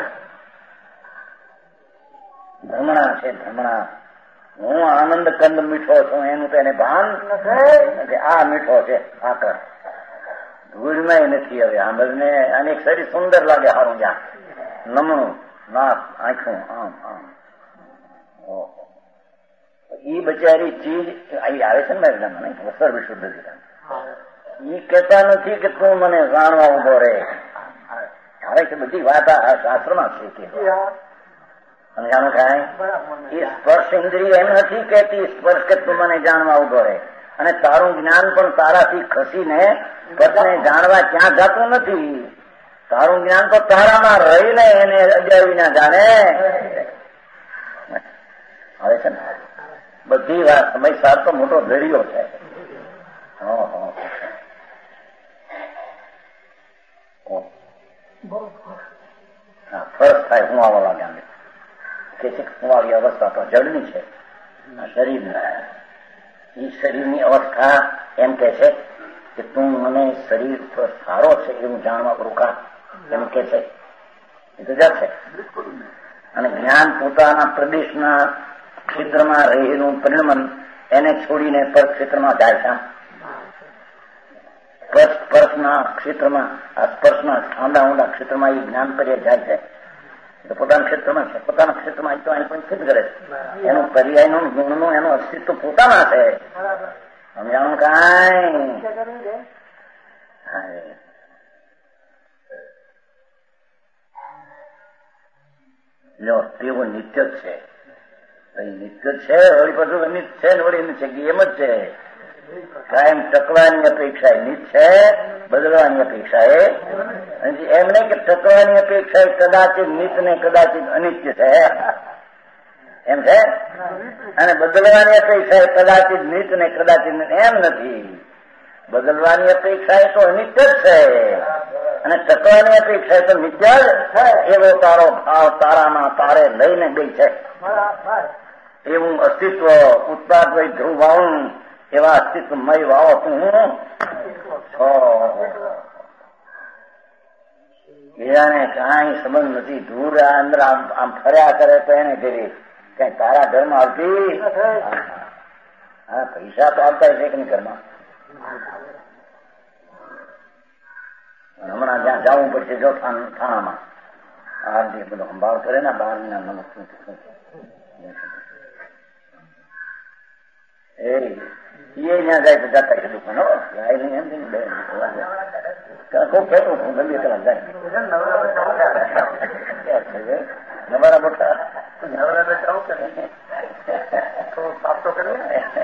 ભ્રમણા છે. ભ્રમણા હું આનંદ કંદ મીઠો છું એનું તો એને ભાન નથી. આ મીઠો છે આકર ધૂળમાં નથી. હવે આંબરને અનેક શરીર સુંદર લાગે સારું જ્યાં નમણું નાક આંખું આમ આમ એ બચારી ચીજ અહીં આવે છે ને મને સર્વ શુદ્ધ એ કહેતા નથી કે તું મને જાણવા ઉભો રહે. આવે છે બધી વાત આ શાસ્ત્રમાં છે કે સમજાણું કાંઈ. એ સ્પર્શ ઇન્દ્રિય એમ નથી કહેતી સ્પર્શ કે તું મને જાણવા ઉભો રહે. અને તારું જ્ઞાન પણ તારાથી ખસીને પતને જાણવા ક્યાં જતું નથી. તારું જ્ઞાન તો તારામાં રહીને એને અજાવી ના જાણે. આવે છે ને બધી વાત સમય સાર તો મોટો દરિયો છે. ફરક થાય હું આવા લાગ્યા કે હું આવી અવસ્થા તો જળની છે શરીરની. એ શરીરની અવસ્થા એમ કે છે કે તું મને શરીર સારો છે એવું જાણવા રોકા એમ કે છે. એ તો જળ છે. અને જ્ઞાન પોતાના પ્રદેશના ક્ષેત્રમાં રહેલું પરિણમન એને છોડીને પર ક્ષેત્રમાં જાય છે. સ્પર્શના ક્ષેત્રમાં આ સ્પર્શના ઊંડા ઊંડા ક્ષેત્રમાં એ જ્ઞાન પર્યાય જાય છે. એ તો પોતાના ક્ષેત્રમાં છે. પોતાના ક્ષેત્રમાં તો અહીં પણ સિદ્ધ કરે છે. એનું પર્યાયનું ગુણનું એનું અસ્તિત્વ પોતાના છે. સમજાણું કાંઈ. જો તેઓ નિત્ય જ છે. નિત્ય છે વળી બધું અનિત છે ને વળી છે કે એમ જ છે. કાયમ ટકવાની અપેક્ષા એ નિત છે, બદલવાની અપેક્ષા એ એમ નહીં કે ટકવાની અપેક્ષા કદાચિત નિત ને કદાચિત અનિત્ય છે એમ છે. અને બદલવાની અપેક્ષા કદાચિત નિત ને કદાચિત એમ નથી. બદલવાની અપેક્ષા એ તો અનિત્ય જ છે અને ટકવાની અપેક્ષા એ તો નિત્ય જ. એવો તારો ભાવ તારામાં તારે લઈને ગઈ છે. એવું અસ્તિત્વ ઉત્પાદ વય ધ્રુવ ભાવ એવા અસ્તિત્વમય વાવો તું છો. એને કાંઈ સંબંધ નથી. ધૂર અંદર આમ ફર્યા કરે તો એને ઘરે કઈ તારા ઘરમાં આવતી. હા પૈસા તો આવતા હશે કે નહીં ઘરમાં. હમણાં જ્યાં જવું પડશે જો થાણામાં આ જે બધો સંભાળ કરે ને બહાર ના નમક એ ત્યાં જાય તો જતા છે દુકાન જાય નહીં એમ બે ખૂબ ખેતું હું ગમે પેલા જાય નવારા મોટા નવરા ચાવું કે સાફ તો કરે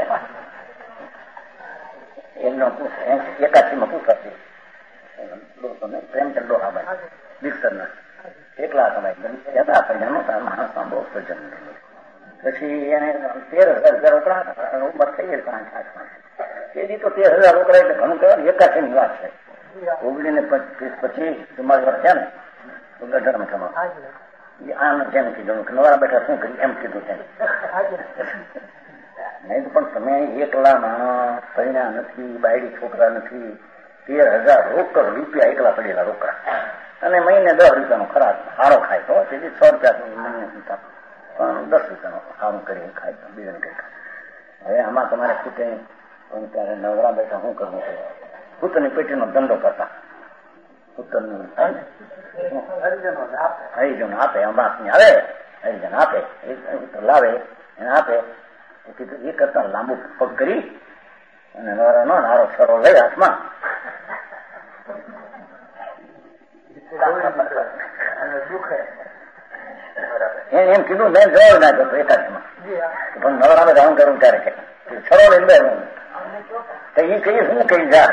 એમનો એકાદશીમાં પૂછાશે પ્રેમચંદ ડોહાભાઈ દીક્ષરના એકલા સમય હતા પણ માણસમાં બહુ પ્રજન. પછી એને તેર હજાર હજાર રોકડા ઉંમર થઈ ગઈ પાંચ આઠમાં. તેથી તો તેર હજાર રોકડા એટલે ઘણું કહેવાય. એકાશી ની વાત છે. ઓગણીને પચીસ પછી ચુમ્માલીસ વર્ષ છે ને તો ગઢરમાં થવા આમ જેમ કીધું કે નવારા બેઠા શું કર્યું એમ કીધું છે. નહીં તો પણ તમે એકલા માણસ પરિણા નથી, બાયડી છોકરા નથી, તેર હજાર રોકડ રૂપિયા એકલા પડેલા રોકડા અને મહિને દસ રૂપિયાનો ખરાબ સારો ખાય તો તેથી સો રૂપિયા મહિને પણ દસ રૂપિયાનો સારું કરીને ખાય તો બીજાને કઈ ખાય. હવે આમાં તમારે ખૂટે પણ ત્યારે નવરા બેઠા શું કરવું છે? પુત્રની પેટીનો ધંધો કરતા પુત્રનું હરિજન આપે અંબાસની આવે હરિજન આપે લાવે એને આપે એ કીધું એ કરતા લાંબુ પગ કરી અને નવરાનો નારો સરો લઈ હાથમાં એમ કીધું મેં જવાબ ના કરતો એકાદમાં પણ નવરામાં ધાવણ કરવું ત્યારે કે સરો લઈને બે તો એ કહીએ શું કહી જા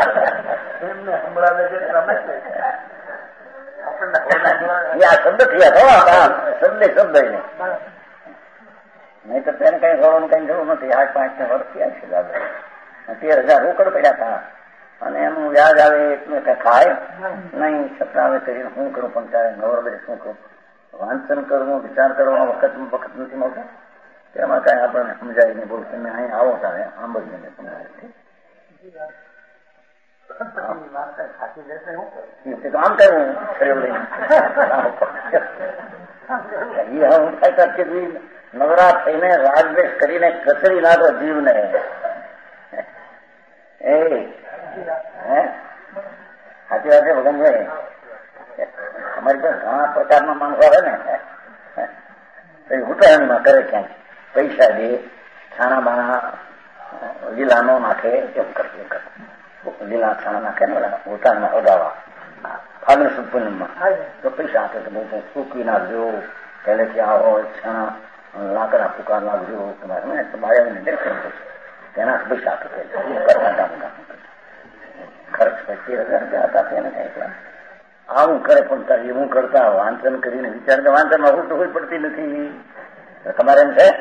આ શબ્દ થયા શબ્દ શબ્દ નહીં તો તેને કઈ ગવાનું કઈ જરૂર નથી આઠ પાંચ ને વર્ષ થયા છે દાદા તેર હજાર રોકડ પડ્યા હતા અને એનું વ્યાજ આવે એટલે કઈ ખાય નહીં છતાં આવે કરીને શું કરું પણ ત્યારે નવરબે શું કરું વાંચન કરવું વિચાર કરવાનો વખત વખત નથી મળતો તેમાં કઈ આપણને સમજાય નહીં બોલ તમે અહીં આવો તારે આંબ જ મને સમજાય તો આમ કરવું શરીર લઈને હું થાય કે નવરા થઈને રાજદેશ કરીને કચરી નાખો જીવને એ હે સાચી વાત છે ભગવાનભાઈ અમારી પાસે ઘણા પ્રકારના માણસો આવે ને ઉત્તરાયણમાં કરે ક્યાંક પૈસા દે છાણા બાણા લીલા નો નાખે એમ કરશે લીલા છાણા નાખે ને ઉત્તરાયણમાં અગાવા ફાગણ સુદ પૂનમમાં તો પૈસા આપે તો બહુ સૂકવી નાખજો પહેલેથી આવો છાણા લાકડા ફૂકા લાગજો તમારે બાળાને દેખાય છે તેના પૈસા આપે ખર્ચ તેર હજાર રૂપિયા હતા તેને કઈ આવું કરે પણ તારે એવું કરતા વાંચન કરીને વિચાર કે વાંચનમાં હું તો કોઈ પડતી નથી તમારે એમ છે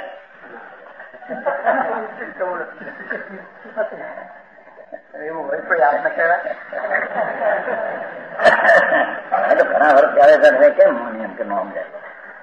એવું હોય કોઈ આપને કહેવાય તો ઘણા વર્ષ ત્યારે કેમ મને એમ કે ન સમજાય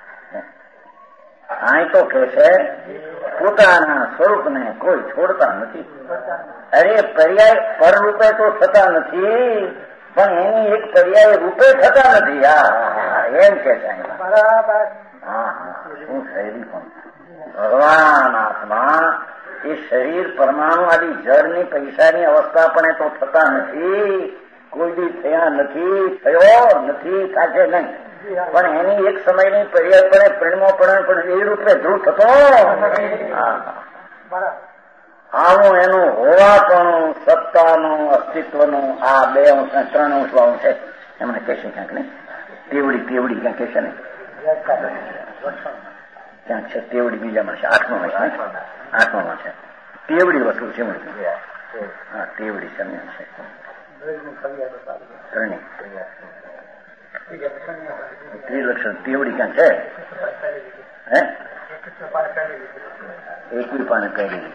અહીં તો કે છે પોતાના સ્વરૂપને કોઈ છોડતા નથી અરે પર્યાય પર રૂપે તો થતા નથી પણ એની એક પર્યાય રૂપે થતા નથી હા એમ કે છે બરાબર હા શું શરીર પણ ભગવાન આત્મા એ શરીર પરમાણુ આદિ જળની પૈસાની અવસ્થા પણ એ તો થતા નથી કોઈ બી થયા નથી થયો નથી થાશે નહીં પણ એની એક સમયની પર્યાયપણે પ્રેમોપણ પણ એ રૂપે ધ્રુવ થતો આવું એનું હોવાપણું સત્તાનું અસ્તિત્વનું આ બે અંશ ત્રણ અંશ વાળું છે એમને કહેશે ક્યાંક ને તેવડી તેવડી ક્યાંક કહેશે ને ક્યાંક છે તેવડી બીજામાં છે આઠમામાં છે આઠમામાં છે તેવડી વસ્તુ છે હા તેવડી સમય છે ત્રણેય ત્રિલક્ષણ તેવડી ક્યાં છે હે એકવી પાને કહેલી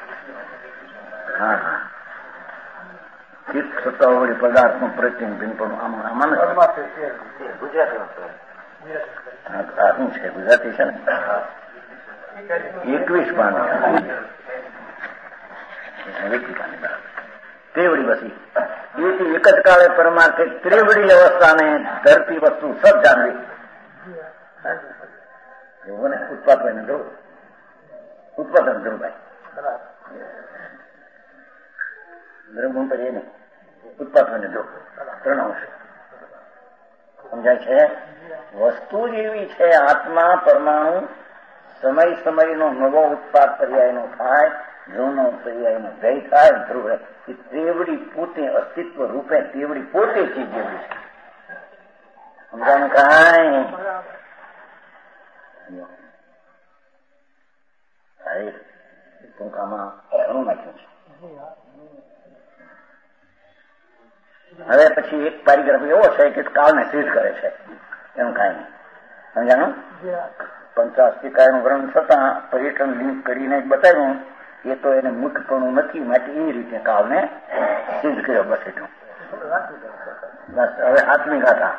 હા હા એક સત્તાવળી પદાર્થ નું પ્રતિબિંબ પણ આમાં આમાં શું છે ગુજરાતી છે ને એકવીસ પાને એકવી પાને તેવડી બસી એથી એક જ કાળે પરમાર્થે ત્રેવડી અવસ્થાને ધરતી વસ્તુ સબ જાણવી એવું ને ઉત્પાદન જોવું ઉત્પાદન જોવું ભાઈ બ્રહ્મ પર એ નહીં ઉત્પાદન જો ત્રણ અંશ સમજાય છે વસ્તુ જ એવી છે આત્મા પરમાણુ સમય સમયનો નવો ઉત્પાદ પર્યાયનો થાય જૂનો પર્યાયનો ભય થાય ધ્રુવ એ તેવડી પોતે અસ્તિત્વ રૂપે તેવડી પોતે ચીજ જેવી છે સમજાનું કાંઈ ટૂંકામાં ઘણું નાખ્યું છે હવે પછી એક પારિગ્રાફ એવો છે કે કાળને સિદ્ધ કરે છે એનું કાંઈ નહીં સમજાણું પંચાસ્તિકાયનું વર્ણન થતા પર્યટન લિંક કરીને બતાવ્યું એ તો એને મુખ્યપણું નથી માટે એ રીતે કાળને સિદ્ધ કર્યો બસ એટલું બસ હવે આત્મી ગાથા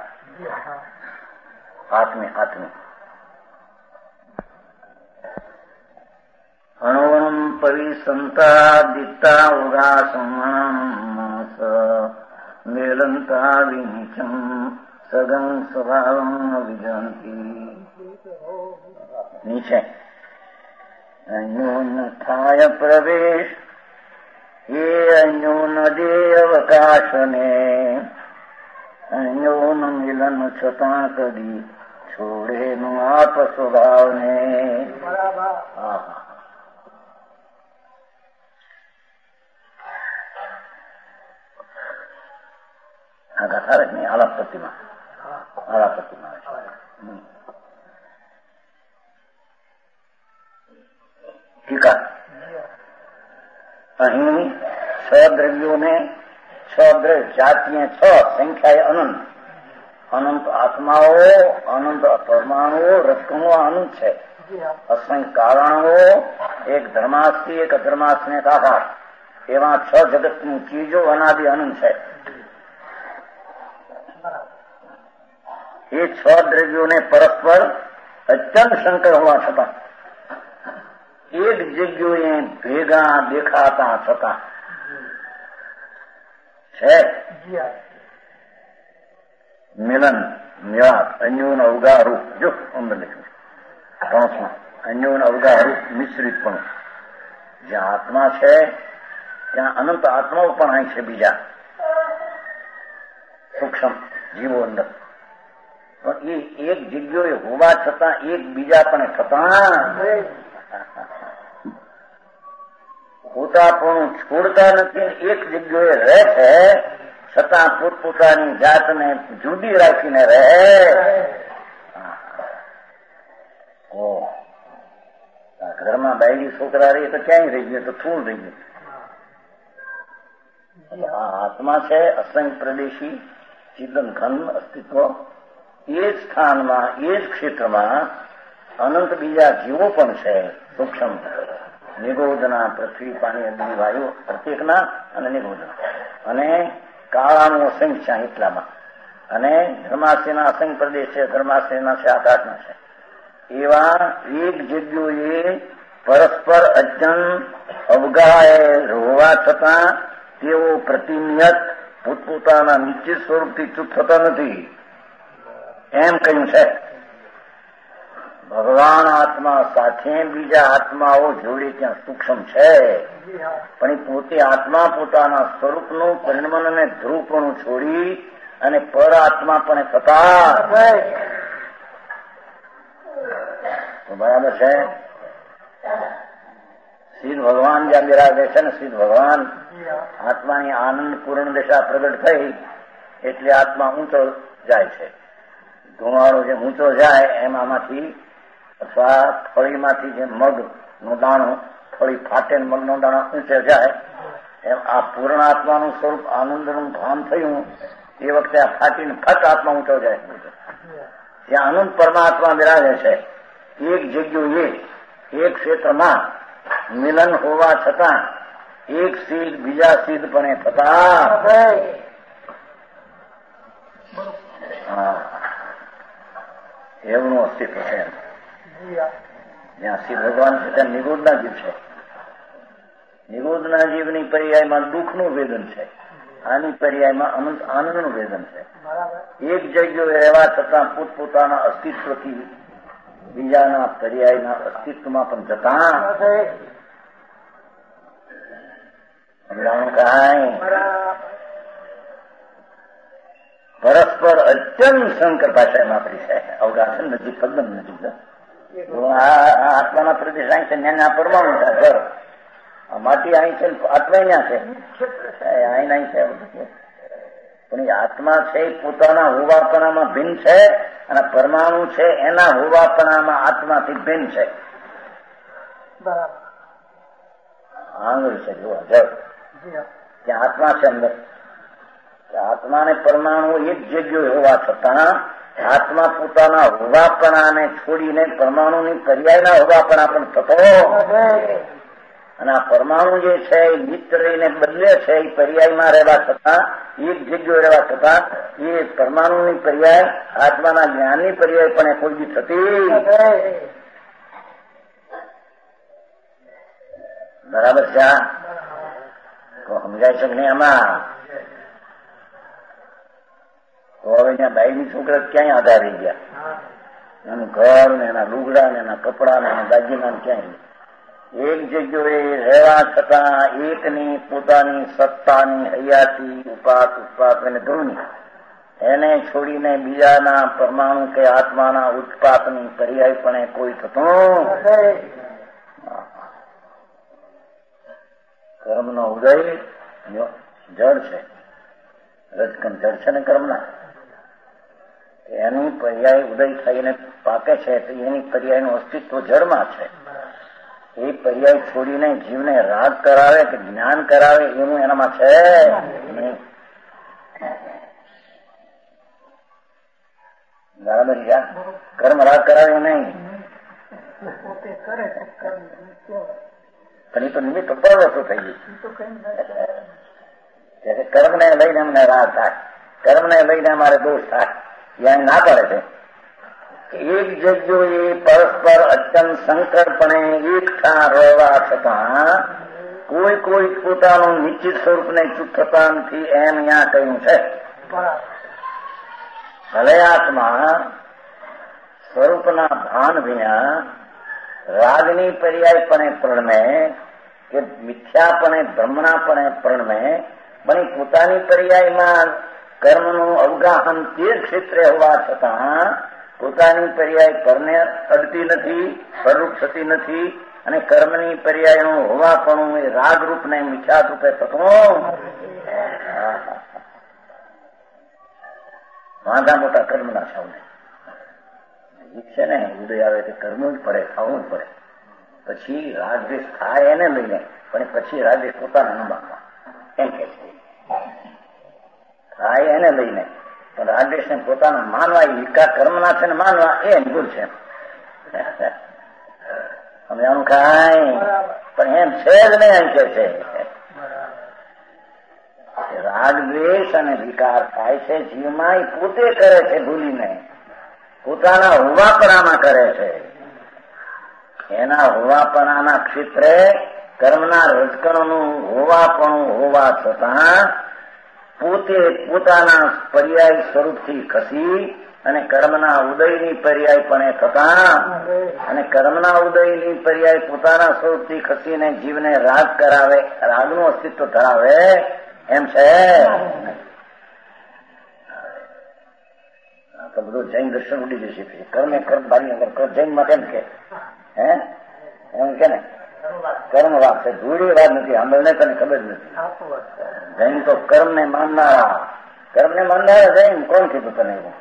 આત્મી આત્મી અણુવણમ પવિસંતાદિતા ઉગાસમસ મેલંતા વિનિચમ સગં સ્વભાવમ વિજંતી નીચે અન્યોન થાય પ્રવેશ એ અન્યોન દે અવકાશને અન્યોન મિલન છતાં કદી છોડેનું આપ સ્વભાવને. આ ગાથા જ નહીં, આલાપતિમાં આલાપતિમાં ટીકા. અહીં છ દ્રવ્યોને છ દ્રવ્ય જાતિએ છ, સંખ્યાએ અનંત. અનંત આત્માઓ, અનંત પરમાણુઓ, રત્નો અનંત છે. અસંખ્ય કારણો, એક ધર્માસ્થી એક અધર્માસને આધાર, એવા છ જગતની ચીજો અનાદિ અનંત છે. એ છ દ્રવ્યોને પરસ્પર અત્યંત શંકર હોવા છતાં એક જગ્યાએ ભેગા દેખાતા છતાં છે મિલન, મિલાપ, અન્યોન અવગાહરૂપ. જો અંદર લખ્યું ટોસમાં અન્યોન અવગાહરૂપ મિશ્રિત પણ. જ્યાં આત્મા છે ત્યાં અનંત આત્માઓ પણ અહીં છે, બીજા સૂક્ષ્મ જીવો અંદર. પણ એ એક જગ્યાએ હોવા છતાં એક બીજા પણ થતા પોતાપણું છોડતા નથી, એક જગ્યાએ રહે છે છતાં પોતપોતાની જાતને જુદી રાખીને રહે. ઘરમાં બાયડી છોકરા રહી તો ક્યાંય રહી ગયું, તો થોડું રહી ગયું. આ આત્મા છે અસંખ્ય પ્રદેશી ચિદન ઘન અસ્તિત્વ. એ જ સ્થાનમાં, એ જ ક્ષેત્રમાં અનંત બીજા જીવો પણ છે, સૂક્ષ્મ નિગોદના, પૃથ્વી, પાણી, અગ્નિ, વાયુ, પ્રત્યેકના અને નિગોદના, અને કાળાનું અસંખ્ય છે એટલામાં, અને ધર્માશ્યના અસંખ્ય પ્રદેશ છે, ધર્માશ્યના છે, આકાશના છે. એવા એક જગ્યાએ પરસ્પર અત્યંત અવગાહે હોવા છતાં તેઓ પ્રતિનિયત પોતપોતાના નિશ્ચિત સ્વરૂપથી ચૂપ થતા નથી, એમ કહ્યું છે. ભગવાન આત્મા સાથે બીજા આત્માઓ જોડે ત્યાં સૂક્ષ્મ છે, પણ એ પોતે આત્મા પોતાના સ્વરૂપનું પરિણમન અને ધ્રુવપણું છોડી અને પર આત્મા પણ થતા તો બરાબર છે. સિદ્ધ ભગવાન જ્યાં બિરાજે છે ને, સિદ્ધ ભગવાન આત્માની આનંદ પૂર્ણ દશા પ્રગટ થઈ એટલે આત્મા ઊંચો જાય છે. ધુમાડો જેમ ઊંચો જાય એમ આમાંથી અથવા ફળીમાંથી જેમ મગ નો દાણો, ફળી ફાટે મગનો દાણો ઊંચે જાય એમ આ પૂર્ણ આત્માનું સ્વરૂપ આનંદનું ધામ થયું એ વખતે આ ફાટીને ફટ આત્મા ઊંચો જાય. ત્યાં અનંત પરમાત્મા બિરાજે છે. એક જગ્યાએ એક ક્ષેત્રમાં મિલન હોવા છતાં એક સિદ્ધ બીજા સિદ્ધ પણ થતા. એવું અસ્તિત્વ છે. જ્યાં શ્રી ભગવાન છે ત્યાં નિગોદના જીવ છે. નિગોદના જીવની પર્યાયમાં દુઃખનું વેદન છે, આની પર્યાયમાં અનંત આનંદનું વેદન છે. એક જગ્યાએ રહેવા છતાં પોતપોતાના અસ્તિત્વથી બીજાના પર્યાયના અસ્તિત્વમાં પણ જતા કાંઈ પરસ્પર અત્યંત શંકર ભાષાએ વાપરી છે. અવગાહન નજીક, પદમ નજીક. આત્માના પ્રદેશ અહીં છે, ન્યાના પરમાણુ છે, ઘર માટી અહીં છે, આત્મા ત્યાં છે, અહીં અહીં છે. પણ એ આત્મા છે એ પોતાના હોવાપણામાં ભિન્ન છે, અને પરમાણુ છે એના હોવાપણામાં આત્માથી ભિન્ન છે. આંગળી છે જો જળ, ત્યાં આત્મા છે અંદર. આત્માને પરમાણુ એક જગ્યાએ હોવા છતાં આત્મા પોતાના હોવાપણાને છોડીને પરમાણુની પર્યાયના હોવાપણા પણ થતો, અને આ પરમાણુ જે છે એ નિત્ય રહીને બદલે છે એ પર્યાયમાં રહેવા છતાં, એક જગ્યાએ રહેવા છતાં એ પરમાણુની પર્યાય આત્માના જ્ઞાનની પર્યાય પણ એ કોઈ બી થતી. બરાબર છે? તો સમજાય છે કે નહીં આમાં? તો હવે ત્યાં બાઈની છોકરા ક્યાંય આધાર રહી ગયા? એનું ઘર ને એના લુગડા ને એના કપડા ને એના દાગીના ક્યાંય એક જગ્યાએ રહેવા છતાં એકની પોતાની સત્તાની હયાતી ઉપાત ઉત્પાત અને ધ્રુવની એને છોડીને બીજાના પરમાણુ કે આત્માના ઉત્પાદની પર્યાયપણે કોઈ થતું કર્મનો ઉદય જળ છે, રજકણ જળ છે ને કર્મના, એની પર્યાય ઉદય થઈને પાકે છે તો એની પર્યાયનું અસ્તિત્વ જળમાં છે. એ પર્યાય છોડીને જીવને રાગ કરાવે કે જ્ઞાન કરાવે એનું એનામાં છે નહીં. બરાબર છે. કર્મ રાગ કરાવે નહીં, પણ એ તો નિમિત્ત પર વસ્તુ થઈ ગઈ. કર્મને લઈને અમને રાગ થાય, કર્મને લઈને અમારે દોષ થાય, યા ના પડે છે. એક જગ્યાએ પરસ્પર અત્યંત સંકટપણે એકઠા રહેવા છતાં કોઈ કોઈ પોતાનું નિશ્ચિત સ્વરૂપને ચૂક થતા નથી એમ ત્યાં કહ્યું છે. ભલે આત્મા સ્વરૂપના ભાન વિના રાગની પર્યાયપણે પ્રણમે કે મિથ્યાપણે બ્રહ્મણાપણે પ્રણમે, પણ પોતાની પર્યાયમાં કર્મનું અવગાહન તે ક્ષેત્રે હોવા છતાં પોતાની પર્યાય પરને અડતી નથી, સ્વરૂપ થતી નથી, અને કર્મની પર્યાયનું હોવાપણું એ રાગરૂપ ને મિથ્યા રૂપે થતું વાંધા મોટા કર્મના સૌને છે ને ઉદય આવે તે કરવું જ પડે, ખાવું જ પડે. પછી રાગદ્વેષ થાય એને લઈને, પણ પછી રાગદ્વેષ પોતાના ન માનવા એમ કે છે. થાય એને લઈને પણ રાગદ્વેષ ને પોતાના માનવા એ વિકાર કર્મના છે ને માનવા એ ભૂલ છે. અમે આનું કાંઈ પણ એમ છે જ નહીં એમ કે છે. રાગદ્વેષ અને વિકાર થાય છે જીવમાં, એ પોતે કરે છે ભૂલીને, પોતાના હોવાપણામાં કરે છે. એના હોવાપણાના ક્ષેત્રે કર્મના રજકણોનું હોવાપણું હોવા છતાં પોતે પોતાના પર્યાય સ્વરૂપથી ખસી અને કર્મના ઉદયની પર્યાયપણે થતા અને કર્મના ઉદયની પર્યાય પોતાના સ્વરૂપથી ખસીને જીવને રાગ કરાવે, રાગનું અસ્તિત્વ ધરાવે એમ છે. તો બધું જૈન દર્શન ઉડી જશે. કર્મે કર્મ બારી અંદર જૈન માં કેમ કે હે એમ કે ને કર્મ વાત છે, ધૂળી વાત નથી. આંબળને તને ખબર જ નથી. જૈન તો કર્મ ને માનનારા, કર્મ ને માનનારા જૈન કોણ કીધું તને એવું?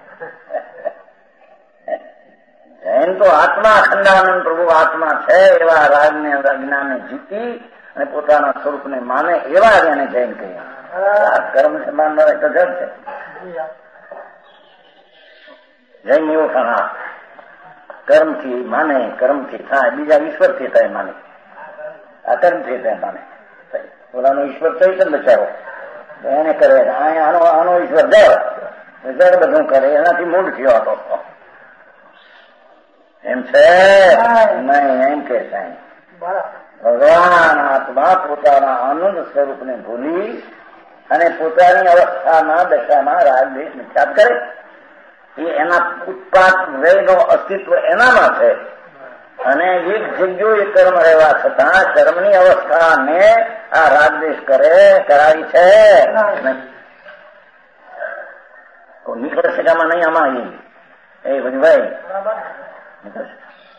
જૈન તો આત્મા, અખંડાનંદ પ્રભુ આત્મા છે એવા રાગને જ્ઞાનને જીતી અને પોતાના સ્વરૂપને માને એવા એને જૈન કહ્યા. કર્મ ને માનનારા તો જડ છે. જૈન એવો ખાના કર્મથી માને, કર્મથી થાય, બીજા ઈશ્વરથી થાય માને, આ કર્મથી થાય માને. ઓલાનો ઈશ્વર થઈ છે ને બચારો, એને કરે આનો આનો ઈશ્વર જળ જળ બધું કરે, એનાથી મૂળ થયો હતો એમ છે નહીં. એમ કે સાહેબ ભગવાન આત્મા પોતાના આનંદ સ્વરૂપને ભૂલી અને પોતાની અવસ્થાના દશામાં રાગદ્વેષ નિખ્યાત કરે. એ એના ઉત્પાદ વયનો અસ્તિત્વ એનામાં છે અને એક જગ્યો એ કર્મ રહેવા છતાં કર્મની અવસ્થાને આ રાગદ્વેષ કરે કરાવી છે. નીકળે છે કે આમાં નહીં, આમાં એ ભાઈ નીકળશે.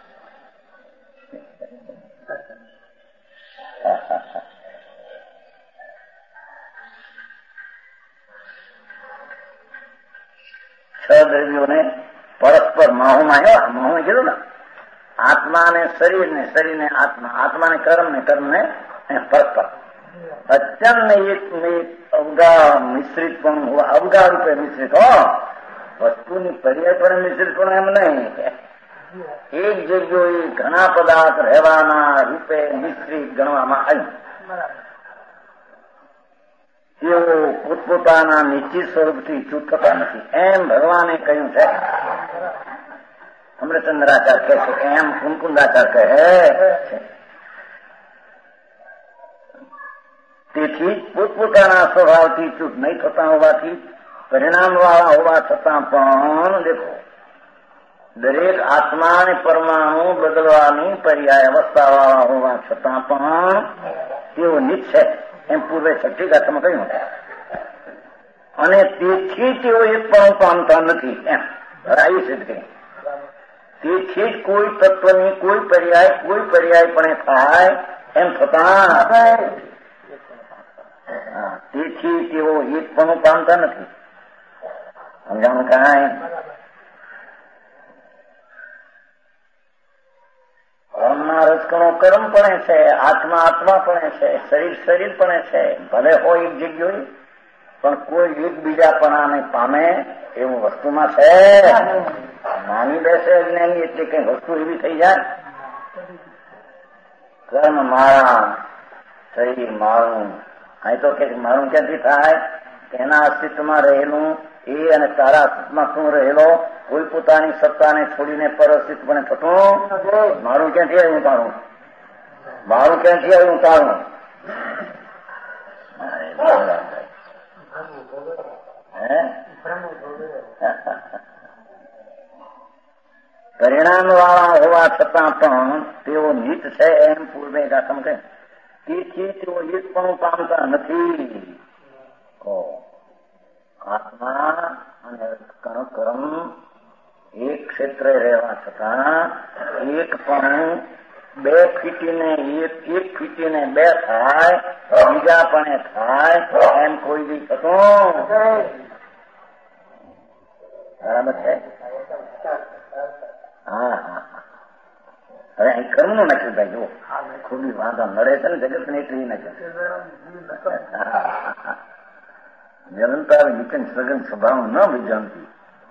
છ દ્રવ્યોને પરસ્પર માહોમાં આવ્યા. માહો કીધું ને આત્મા ને શરીર ને, શરીર ને આત્મા, આત્મા ને કર્મ ને, કર્મ ને પરસ્પર અત્યંત એક અવગા મિશ્રિત પણ અવગા રૂપે મિશ્રિત હો. વસ્તુની પર્યાય પણ મિશ્રિત પણ એમ નહીં. એક જગ્યાએ ઘણા પદાર્થ રહેવાના રૂપે મિશ્રિત ગણવામાં આવ્યું. તેઓ પોતપોતાના નિશ્ચિત સ્વરૂપથી ચૂક થતા નથી એમ ભગવાને કહ્યું છે. અમૃતચંદ્રાચાર કહે છે એમ કુમકુંદાચાર કહે છે. તેથી પોતપોતાના સ્વભાવથી ચૂક નહીં થતા હોવાથી, પરિણામ વાળા હોવા છતાં પણ દેખો દરેક આત્મા અને પરમાણુ બદલવાની પર્યાય અવસ્થા વાળા હોવા છતાં પણ તેઓ નિજ છે એમ પૂર્વે છઠ્ઠી ગાથામાં કહ્યું. અને તેથી તેઓ એક પણ પામતા નથી એમ આવી સિદ્ધિ. તેથી જ કોઈ તત્વની કોઈ પર્યાય કોઈ પર્યાય પણ થાય એમ થતા તેથી તેઓ એક પણ પામતા નથી. સમજાણું કાંઈ? કર્મના રસકણો કર્મ પણ છે, આત્મા આત્મા પણ છે, શરીર શરીર પણ છે. ભલે હોય એક જગ્યાએ પણ કોઈ એકબીજાપણાને પામે એવું વસ્તુમાં છે. માની બેસે અજ્ઞાની એટલે કઈ વસ્તુ એવી થઈ જાય. કર્મ મારા, શરીર મારું. અહીં તો કે મારું ક્યાંથી થાય? એના અસ્તિત્વમાં રહેલું એ અને તારા અસ્તિત્વમાં શું રહેલો કોઈ પોતાની સત્તાને છોડીને પર અસ્તિત્વને થતું મારું ક્યાંથી આવ્યું તારું? મારું ક્યાંથી આવ્યું તારું? પરિણામ વાળા હોવા છતાં પણ તેઓ નીત છે એમ પૂર્વે ગાથમ કહે. તેથી તેઓ એક પણ પામતા નથી. આત્મા અને કર્મ એક ક્ષેત્રે રહેવા છતાં એક પણ બે ફીટીને એક એક ફીટીને બે થાય બીજા પણ થાય એમ કોઈ દી થતું બરાબર છે. હા હા હવે અહીં કર્મ નું નક્કી ભાઈ જુઓ ખુબી વાંધા નડે છે ને જગત ને એટલી નક્કી નિરંતર વિકન સગન સ્વભાવ ન વિજંતી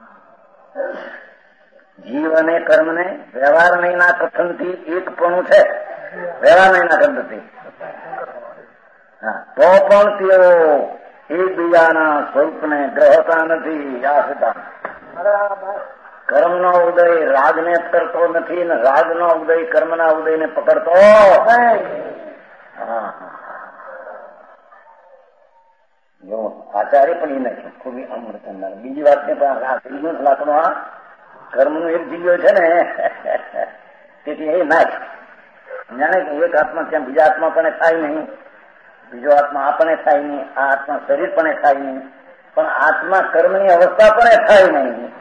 જીવ અને કર્મ ને વ્યવહાર નહીના કથનથી એક પણ છે. વ્યવહાર નહીના કથનથી તો પણ તેઓ એકબીજાના સ્વરૂપને ગ્રહતા નથી. આ સિદ્ધાંત કર્મનો ઉદય રાગને કરતો નથી ને રાગનો ઉદય કર્મના ઉદયને પકડતો. હા જો આચાર્ય પણ એ નથી ખુબી અમૃત. બીજી વાત ને પણ આ ત્રીજો લાખનો આ કર્મનો એક જીવ્યો છે ને તેથી એ નાખ જાણે કે એક આત્મા ત્યાં બીજા આત્મા પણ થાય નહીં, બીજો આત્મા આ પણ થાય નહીં, આ આત્મા શરીર પણ થાય નહીં, પણ આત્મા કર્મની અવસ્થા પણ થાય નહીં.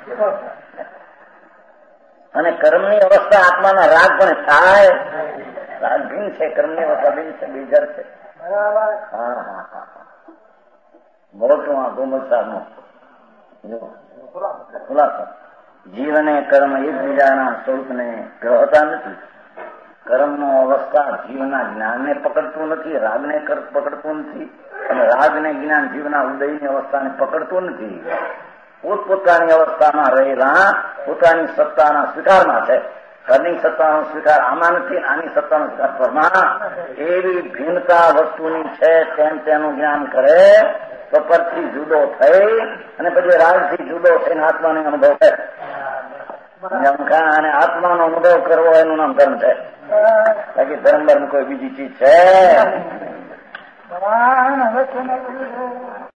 અને કર્મની અવસ્થા આત્માના રાગ પણ થાય. રાગ ભિન્ન છે, કર્મની અવસ્થા ભિન્ન છે, બીજર છે. હા હા હા મોટું આ ગોમસાનો ખુલાસો. જીવ અને કર્મ એકબીજાના સ્વરૂપને ગ્રહતા નથી. કર્મનો અવસ્થા જીવના જ્ઞાનને પકડતું નથી, રાગને પકડતું નથી, અને રાગને જ્ઞાન જીવના ઉદયની અવસ્થાને પકડતું નથી. પોતપોતાની અવસ્થામાં રહેલા પોતાની સત્તાના સ્વીકારમાં છે. ઘરની સત્તાનો સ્વીકાર આમાં નથી, આની સત્તાનો સ્વીકાર પરમાં. એવી ભિન્નતા વસ્તુની છે તેમ તેનું જ્ઞાન કરે તો પરથી જુદો થઈ અને પછી રાગથી જુદો થઈને આત્માનો અનુભવ કરે. અને આત્માનો અનુભવ કરવો એનું નામ ધર્મ છે. બાકી ધર્મ ધર્મ કોઈ બીજી ચીજ છે.